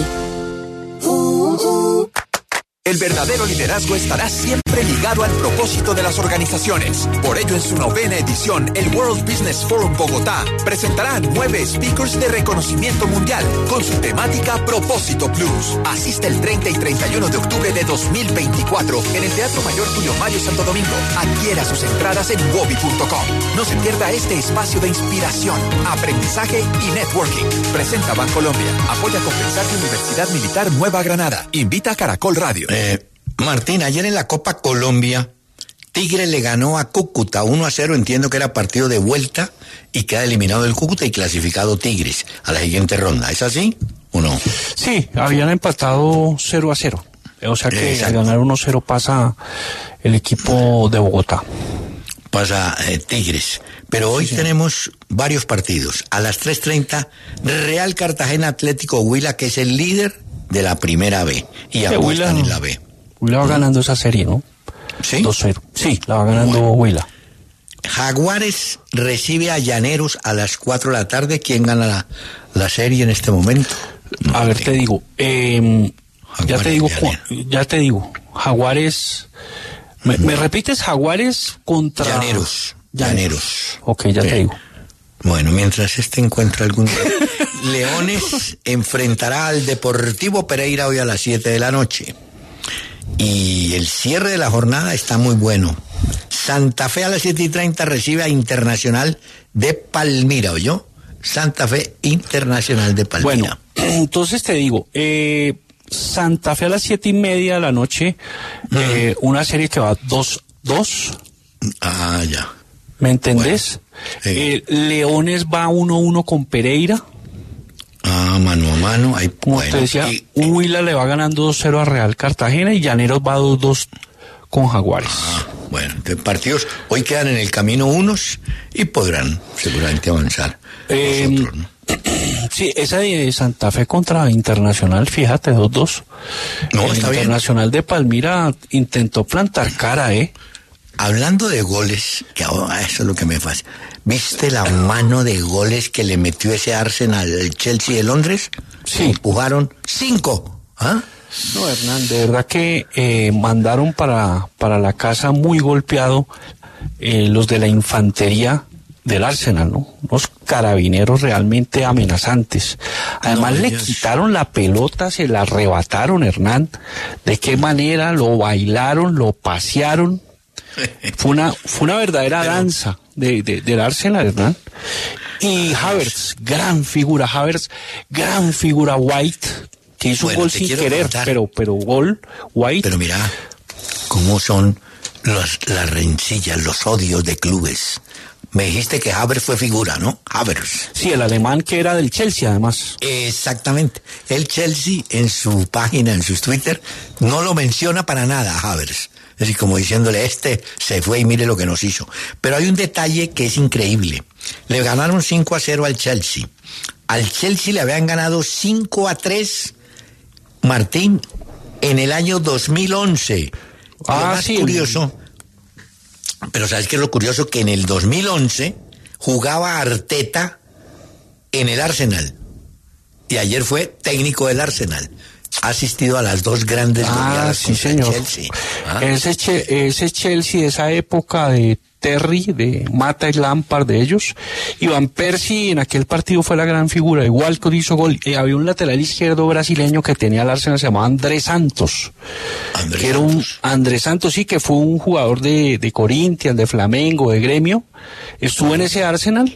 El verdadero liderazgo estará siempre ligado al propósito de las organizaciones. Por ello, en su 9ª edición, el World Business Forum Bogotá presentará 9 speakers de reconocimiento mundial con su temática Propósito Plus. Asiste el 30 y 31 de octubre de 2024 en el Teatro Mayor Julio Mario Santo Domingo. Adquiera sus entradas en wobi.com. No se pierda este espacio de inspiración, aprendizaje y networking. Presenta Bancolombia. Apoya Compensarte Universidad Militar Nueva Granada. Invita Caracol Radio. Martín, ayer en la Copa Colombia, Tigre le ganó a Cúcuta 1-0, entiendo que era partido de vuelta, y queda eliminado el Cúcuta y clasificado Tigres a la siguiente ronda. ¿Es así o no? Sí, habían empatado 0-0. O sea que al ganar 1-0 pasa el equipo de Bogotá. Pasa Tigres. Pero hoy tenemos varios partidos. A las 3:30, Real Cartagena Atlético Huila, que es el líder de la primera B, y apuestan en la B. Huila va ganando esa serie, ¿no? ¿Sí? 2-0. Sí, la va ganando Huila. Jaguares recibe a Llaneros a las 4 de la tarde. ¿Quién gana la serie en este momento? A ver, te digo. Ya te digo. Jaguares. ¿Me repites? Jaguares contra... Llaneros. Ok, ya te digo. Bueno, mientras encuentra algún... Leones enfrentará al Deportivo Pereira hoy a las 7 de la noche. Y el cierre de la jornada está muy bueno. Santa Fe a las 7:30 recibe a Internacional de Palmira, ¿oyó? Santa Fe Internacional de Palmira. Bueno, entonces te digo, Santa Fe a las 7:30 de la noche, una serie que va 2-2. Ah, ya. ¿Me entendés? Bueno, Leones va 1-1 con Pereira. Ah, mano a mano. Como te decía, Huila le va ganando 2-0 a Real Cartagena y Llaneros va 2-2 con Jaguares. Bueno, de partidos hoy quedan en el camino unos y podrán seguramente avanzar. Nosotros, ¿no? Sí, esa de Santa Fe contra Internacional, fíjate, 2-2. No, está bien. Internacional de Palmira intentó plantar cara, Hablando de goles, que ahora eso es lo que me fascina. ¿Viste la mano de goles que le metió ese Arsenal al Chelsea de Londres? Sí. Empujaron 5. ¿Ah? No, Hernán, de verdad que mandaron para la casa muy golpeado los de la infantería del Arsenal, ¿no? Unos carabineros realmente amenazantes. Además le quitaron la pelota, se la arrebataron, Hernán. ¿De qué manera? Lo bailaron, lo pasearon. Fue una verdadera danza del Arsenal, ¿verdad? Y Havertz, gran figura, White, que hizo un gol sin querer, pero gol, White. Pero mira cómo son las rencillas, los odios de clubes. Me dijiste que Havertz fue figura, ¿no? Havertz. Sí, el alemán que era del Chelsea, además. Exactamente. El Chelsea, en su página, en sus Twitter, no lo menciona para nada a Havertz. Es decir, como diciéndole, se fue y mire lo que nos hizo. Pero hay un detalle que es increíble. Le ganaron 5-0 al Chelsea. Al Chelsea le habían ganado 5-3, Martín, en el año 2011. Lo más curioso... Pero ¿sabes qué es lo curioso? Que en el 2011 jugaba Arteta en el Arsenal. Y ayer fue técnico del Arsenal. Ha asistido a las 2 grandes goleadas contra el Chelsea. Ese Chelsea de esa época de Terry, de Mata y Lampard, de ellos. Y Van Persie en aquel partido fue la gran figura. Igual que hizo gol. Había un lateral izquierdo brasileño que tenía el Arsenal, se llamaba Andrés Santos. Andrés Santos, sí, que fue un jugador de Corinthians, de Flamengo, de Gremio. Estuvo en ese Arsenal.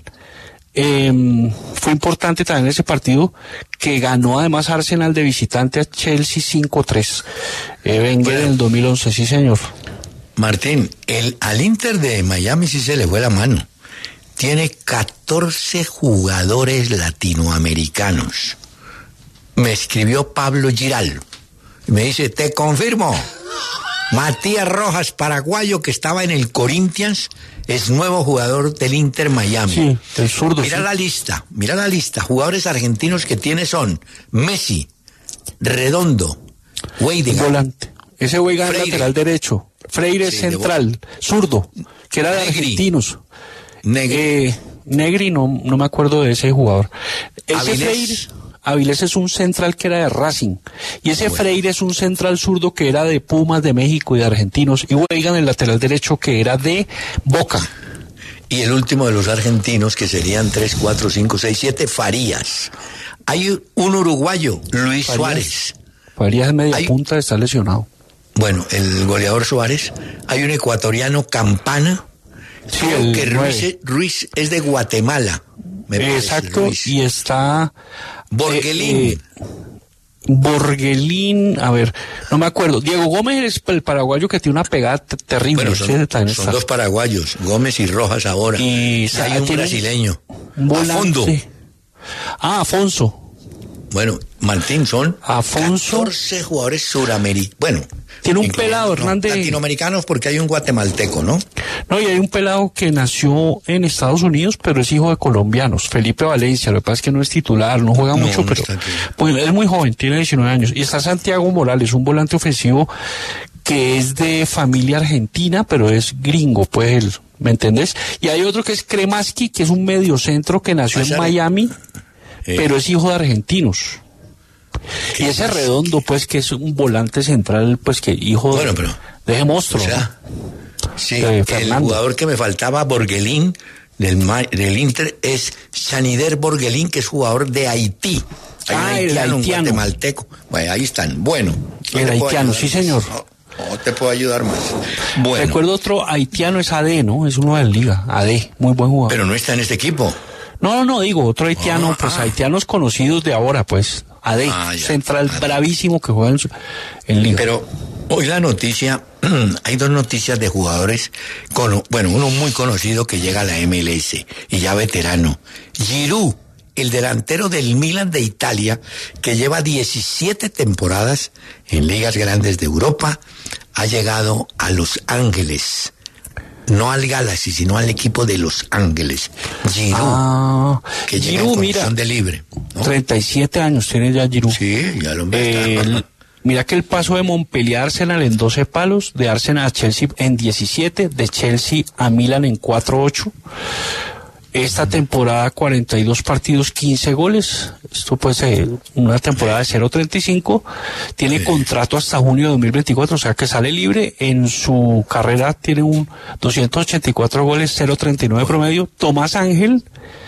Fue importante también ese partido, que ganó además Arsenal de visitante a Chelsea 5-3. Wenger en el 2011, sí señor. Martín, al Inter de Miami sí se le fue la mano. Tiene 14 jugadores latinoamericanos. Me escribió Pablo Giraldo. Me dice, te confirmo. Matías Rojas, paraguayo que estaba en el Corinthians, es nuevo jugador del Inter Miami. Sí, el zurdo. Mira la lista. Jugadores argentinos que tiene son Messi, Redondo, Weidegar. Volante. Ese Weidegar es lateral derecho. Freire Sí, central, zurdo, que era de Negri. argentinos. Negri. Negri, no me acuerdo de ese jugador. Ese Avilés. Freire, Avilés es un central que era de Racing. Y ese Freire es un central zurdo que era de Pumas, de México y de Argentinos. Y Weigan el lateral derecho que era de Boca. Y el último de los argentinos, que serían 3, 4, 5, 6, 7, Farías. Hay un uruguayo, Luis Suárez. Farías es media punta, está lesionado. Bueno, el goleador Suárez. Hay un ecuatoriano, Campana. Sí, Creo el que nueve. Ruiz es de Guatemala. Me parece, Exacto, Ruiz. y está... Borgelín. Borgelín, a ver, no me acuerdo. Diego Gómez es el paraguayo que tiene una pegada terrible. Bueno, Ese también son está. dos paraguayos, Gómez y Rojas ahora. Y hay un tiene brasileño. un volante. Afondo. Afonso. Bueno, Martín, son Afonso. 14 jugadores suramericanos. Bueno, tiene un pelado, Hernández. Latinoamericanos, porque hay un guatemalteco, ¿no? No, y hay un pelado que nació en Estados Unidos, pero es hijo de colombianos. Felipe Valencia, lo que pasa es que no es titular, no juega mucho, pero pues, es muy joven, tiene 19 años. Y está Santiago Morales, un volante ofensivo que es de familia argentina, pero es gringo, pues, ¿me entendés? Y hay otro que es Kremaski, que es un mediocentro que nació en Miami, pero es hijo de argentinos. Y ese Redondo, pues, que es un volante central, pues, que hijo de ese monstruo. O sea, ¿no? sí, De el Fernando. jugador que me faltaba, Borgelín, del Inter, es Shanider Borgelín, que es jugador de Haití. Hay un el haitiano, un haitiano. guatemalteco. Bueno, ahí están. Bueno. no El te puedo haitiano, ayudar sí, más. señor. No te puedo ayudar más. Bueno. Recuerdo otro haitiano, es AD, ¿no? Es uno de la liga, AD, muy buen jugador. Pero no está en este equipo. No, digo, otro haitiano, pues haitianos conocidos de ahora, pues, AD, central bravísimo que juega en liga. Pero hoy la noticia, hay dos noticias de jugadores, uno muy conocido que llega a la MLS y ya veterano. Giroud, el delantero del Milan de Italia, que lleva 17 temporadas en ligas grandes de Europa, ha llegado a Los Ángeles. No al Galaxy, sino al equipo de Los Ángeles. Giroud, que llega en condición de libre, ¿no? 37 años tiene ya Giroud. Sí, ya lo está. Mira que el paso de Montpellier a Arsenal en 12 palos, de Arsenal a Chelsea en 17, de Chelsea a Milan en 4-8. Esta temporada 42 partidos, 15 goles. Esto puede ser una temporada de 0.35. Tiene contrato hasta junio de 2024, o sea que sale libre. En su carrera tiene un 284 goles, 0.39 promedio. Tomás Ángel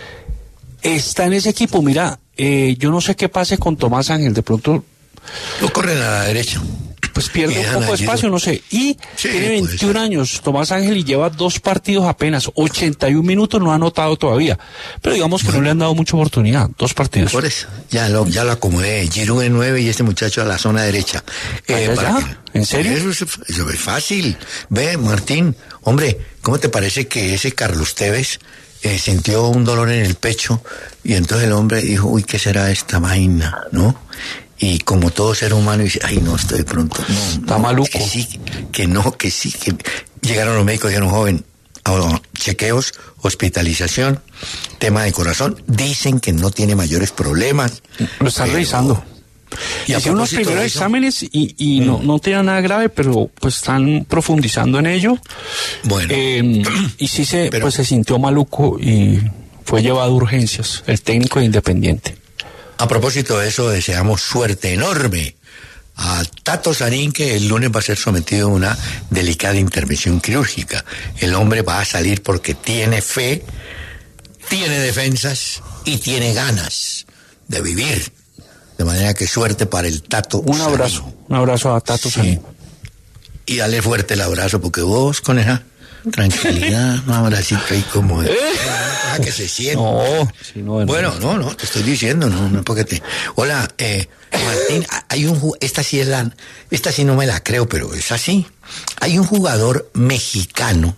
está en ese equipo. Mira, yo no sé qué pase con Tomás Ángel. De pronto lo corren a la derecha. Pues pierde un poco de espacio, no sé. Y tiene 21 años, Tomás Ángel, y lleva 2 partidos apenas, 81 minutos, no ha anotado todavía. Pero digamos que no le han dado mucha oportunidad, 2 partidos. Por eso, ya lo acomodé. Giroud en 9 y este muchacho a la zona derecha. ¿En serio? Eso es fácil. Ve, Martín, hombre, ¿cómo te parece que ese Carlos Tevez sintió un dolor en el pecho y entonces el hombre dijo, uy, ¿qué será esta vaina? ¿No? Y como todo ser humano dice, ay, no, estoy pronto. No, está maluco. Que sí, que no, que sí, que llegaron los médicos y dijeron, joven, ahora, chequeos, hospitalización, tema de corazón. Dicen que no tiene mayores problemas. Lo están revisando. Y hicieron los primeros exámenes y no tenía nada grave, pero pues están profundizando en ello. Bueno. Y sí pues se sintió maluco y fue llevado a urgencias, el técnico de Independiente. A propósito de eso, deseamos suerte enorme a Tato Sarín, que el lunes va a ser sometido a una delicada intervención quirúrgica. El hombre va a salir porque tiene fe, tiene defensas y tiene ganas de vivir. De manera que suerte para el Tato Un abrazo a Tato Sarín. Y dale fuerte el abrazo, porque vos con esa tranquilidad, un abracito ahí como de... que se siente. Bueno, no, te estoy diciendo, no es porque te... Hola, Martín, hay esta sí no me la creo, pero es así. Hay un jugador mexicano,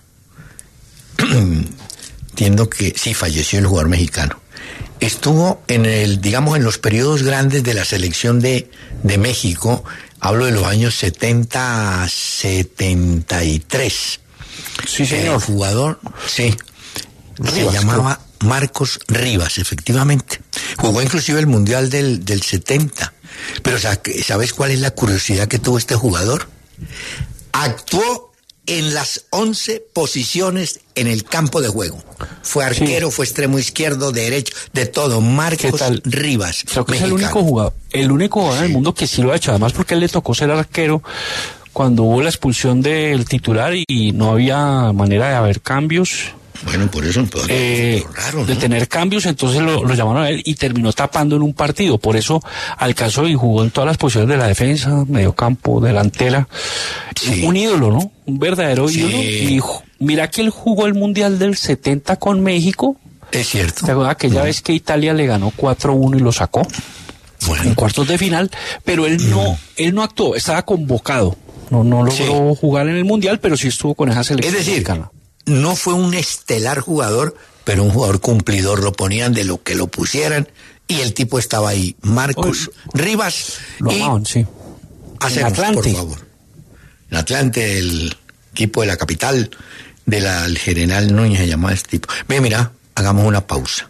entiendo que sí, falleció el jugador mexicano. Estuvo en los periodos grandes de la selección de México, Hablo de los años 70 a 73. Sí, señor. El jugador, sí, Rivas, se llamaba Marcos Rivas, efectivamente. Jugó inclusive el Mundial del 70. Pero ¿sabes cuál es la curiosidad que tuvo este jugador? Actuó en las 11 posiciones en el campo de juego. Fue arquero, fue extremo izquierdo, derecho, de todo. Marcos Rivas. Creo que es el único jugador en el mundo que sí lo ha hecho, además porque él le tocó ser arquero cuando hubo la expulsión del titular y no había manera de haber cambios. Bueno, por eso raro, ¿no? De tener cambios, entonces lo llamaron a él y terminó tapando en un partido. Por eso alcanzó y jugó en todas las posiciones de la defensa, mediocampo, delantera. Sí. Un ídolo, ¿no? Un verdadero ídolo. Y mira que él jugó el Mundial del 70 con México. Es cierto. ¿Te acuerdas aquella vez que Italia le ganó 4-1 y lo sacó? Bueno. En cuartos de final, pero él no actuó, estaba convocado. No logró jugar en el Mundial, pero sí estuvo con esa selección. Es decir, mexicana. No fue un estelar jugador, pero un jugador cumplidor. Lo ponían de lo que lo pusieran y el tipo estaba ahí. Marcos Rivas. Lo amaban, sí. En Atlante. Por favor. En Atlante, el equipo de la capital del General Núñez se llamaba este tipo. Mira, hagamos una pausa.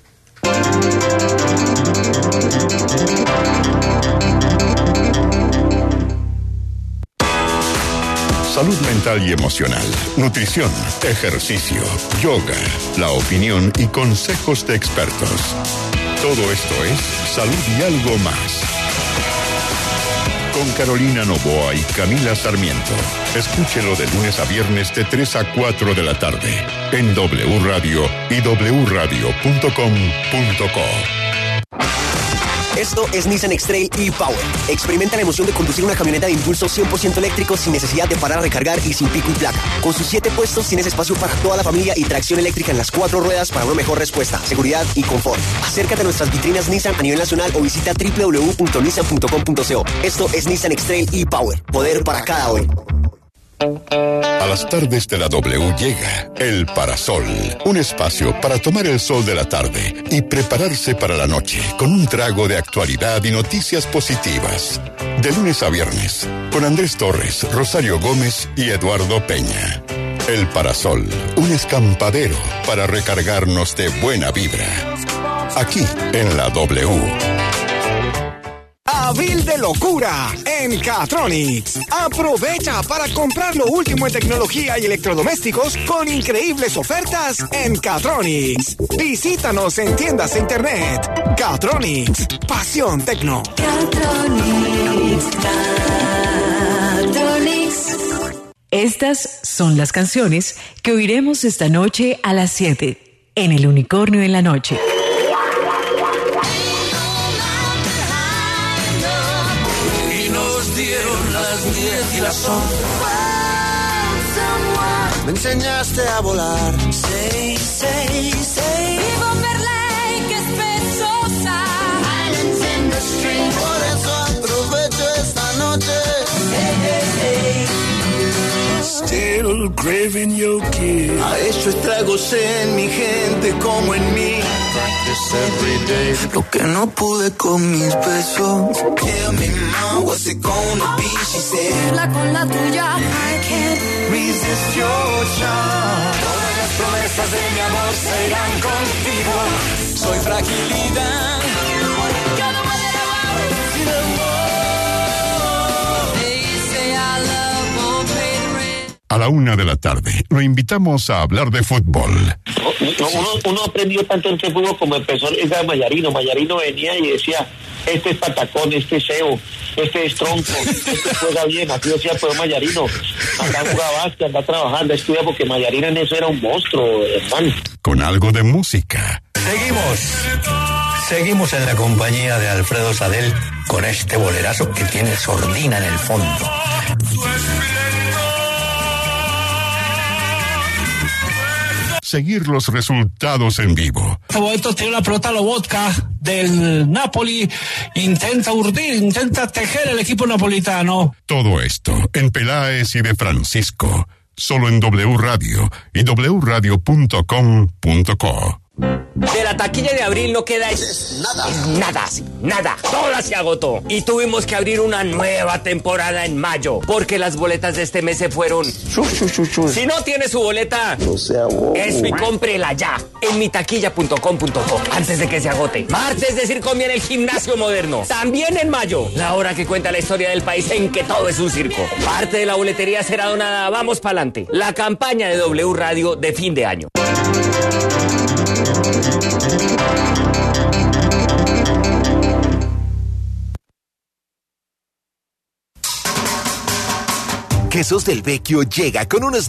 Salud mental y emocional, nutrición, ejercicio, yoga, la opinión y consejos de expertos. Todo esto es Salud y algo más. Con Carolina Noboa y Camila Sarmiento. Escúchelo de lunes a viernes de 3 a 4 de la tarde en W Radio y wradio.com.co. Esto es Nissan X-Trail e-Power. Experimenta la emoción de conducir una camioneta de impulso 100% eléctrico sin necesidad de parar a recargar y sin pico y placa. Con sus 7 puestos tienes espacio para toda la familia y tracción eléctrica en las 4 ruedas para una mejor respuesta, seguridad y confort. Acércate a nuestras vitrinas Nissan a nivel nacional o visita www.nissan.com.co. Esto es Nissan X-Trail e-Power. Poder para cada hoy. A las tardes de la W llega El Parasol, un espacio para tomar el sol de la tarde y prepararse para la noche con un trago de actualidad y noticias positivas. De lunes a viernes, con Andrés Torres, Rosario Gómez y Eduardo Peña. El Parasol, un escampadero para recargarnos de buena vibra. Aquí en la W. Abril de locura en Catronics. Aprovecha para comprar lo último en tecnología y electrodomésticos con increíbles ofertas en Catronics. Visítanos en tiendas de internet. Catronics, pasión tecno. Catronics. Estas son las canciones que oiremos esta noche a las 7 en El Unicornio en la Noche. Y las 11. Me enseñaste a volar. Say, say, say. Vivo Merley, que es pesosa. Islands in the stream. Por eso aprovecho esta noche. Hey, hey, hey. Still craving your kiss. Ha hecho estragos en mi gente como en mí. Lo que no pude con mis besos. Tell me now, what's it gonna be? She said, la con la tuya. I can't resist your charm. Todas las promesas de mi amor se irán contigo. Soy fragilidad. You're the one that I want. Sin amor. They say I love won't pay the rent. A la 1 de la tarde, lo invitamos a hablar de fútbol. Uno aprendió tanto en este fútbol como empezó esa Mayarino. Mayarino venía y decía, este es patacón, este es cebo, este es tronco, este juega bien. Así decía pues Mayarino. Acá juega básquet, anda trabajando, estudia, porque Mayarino en eso era un monstruo, hermano. Con algo de música. Seguimos en la compañía de Alfredo Sadel con este bolerazo que tiene sordina en el fondo. Seguir los resultados en vivo. En este momento tiene la pelota Lobotka del Napoli. Intenta urdir, intenta tejer el equipo napolitano. Todo esto en Peláez y de Francisco. Solo en W Radio y wradio.com.co. De la taquilla de abril no queda nada. Toda se agotó. Y tuvimos que abrir una nueva temporada en mayo, porque las boletas de este mes se fueron. Si no tiene su boleta, eso y cómprela ya en mitaquilla.com.co antes de que se agote. Martes de Circo en el Gimnasio Moderno. También en mayo, la hora que cuenta la historia del país en que todo es un circo. Parte de la boletería será donada. Vamos pa'lante. La campaña de W Radio de fin de año. Quesos del Vecchio llega con unos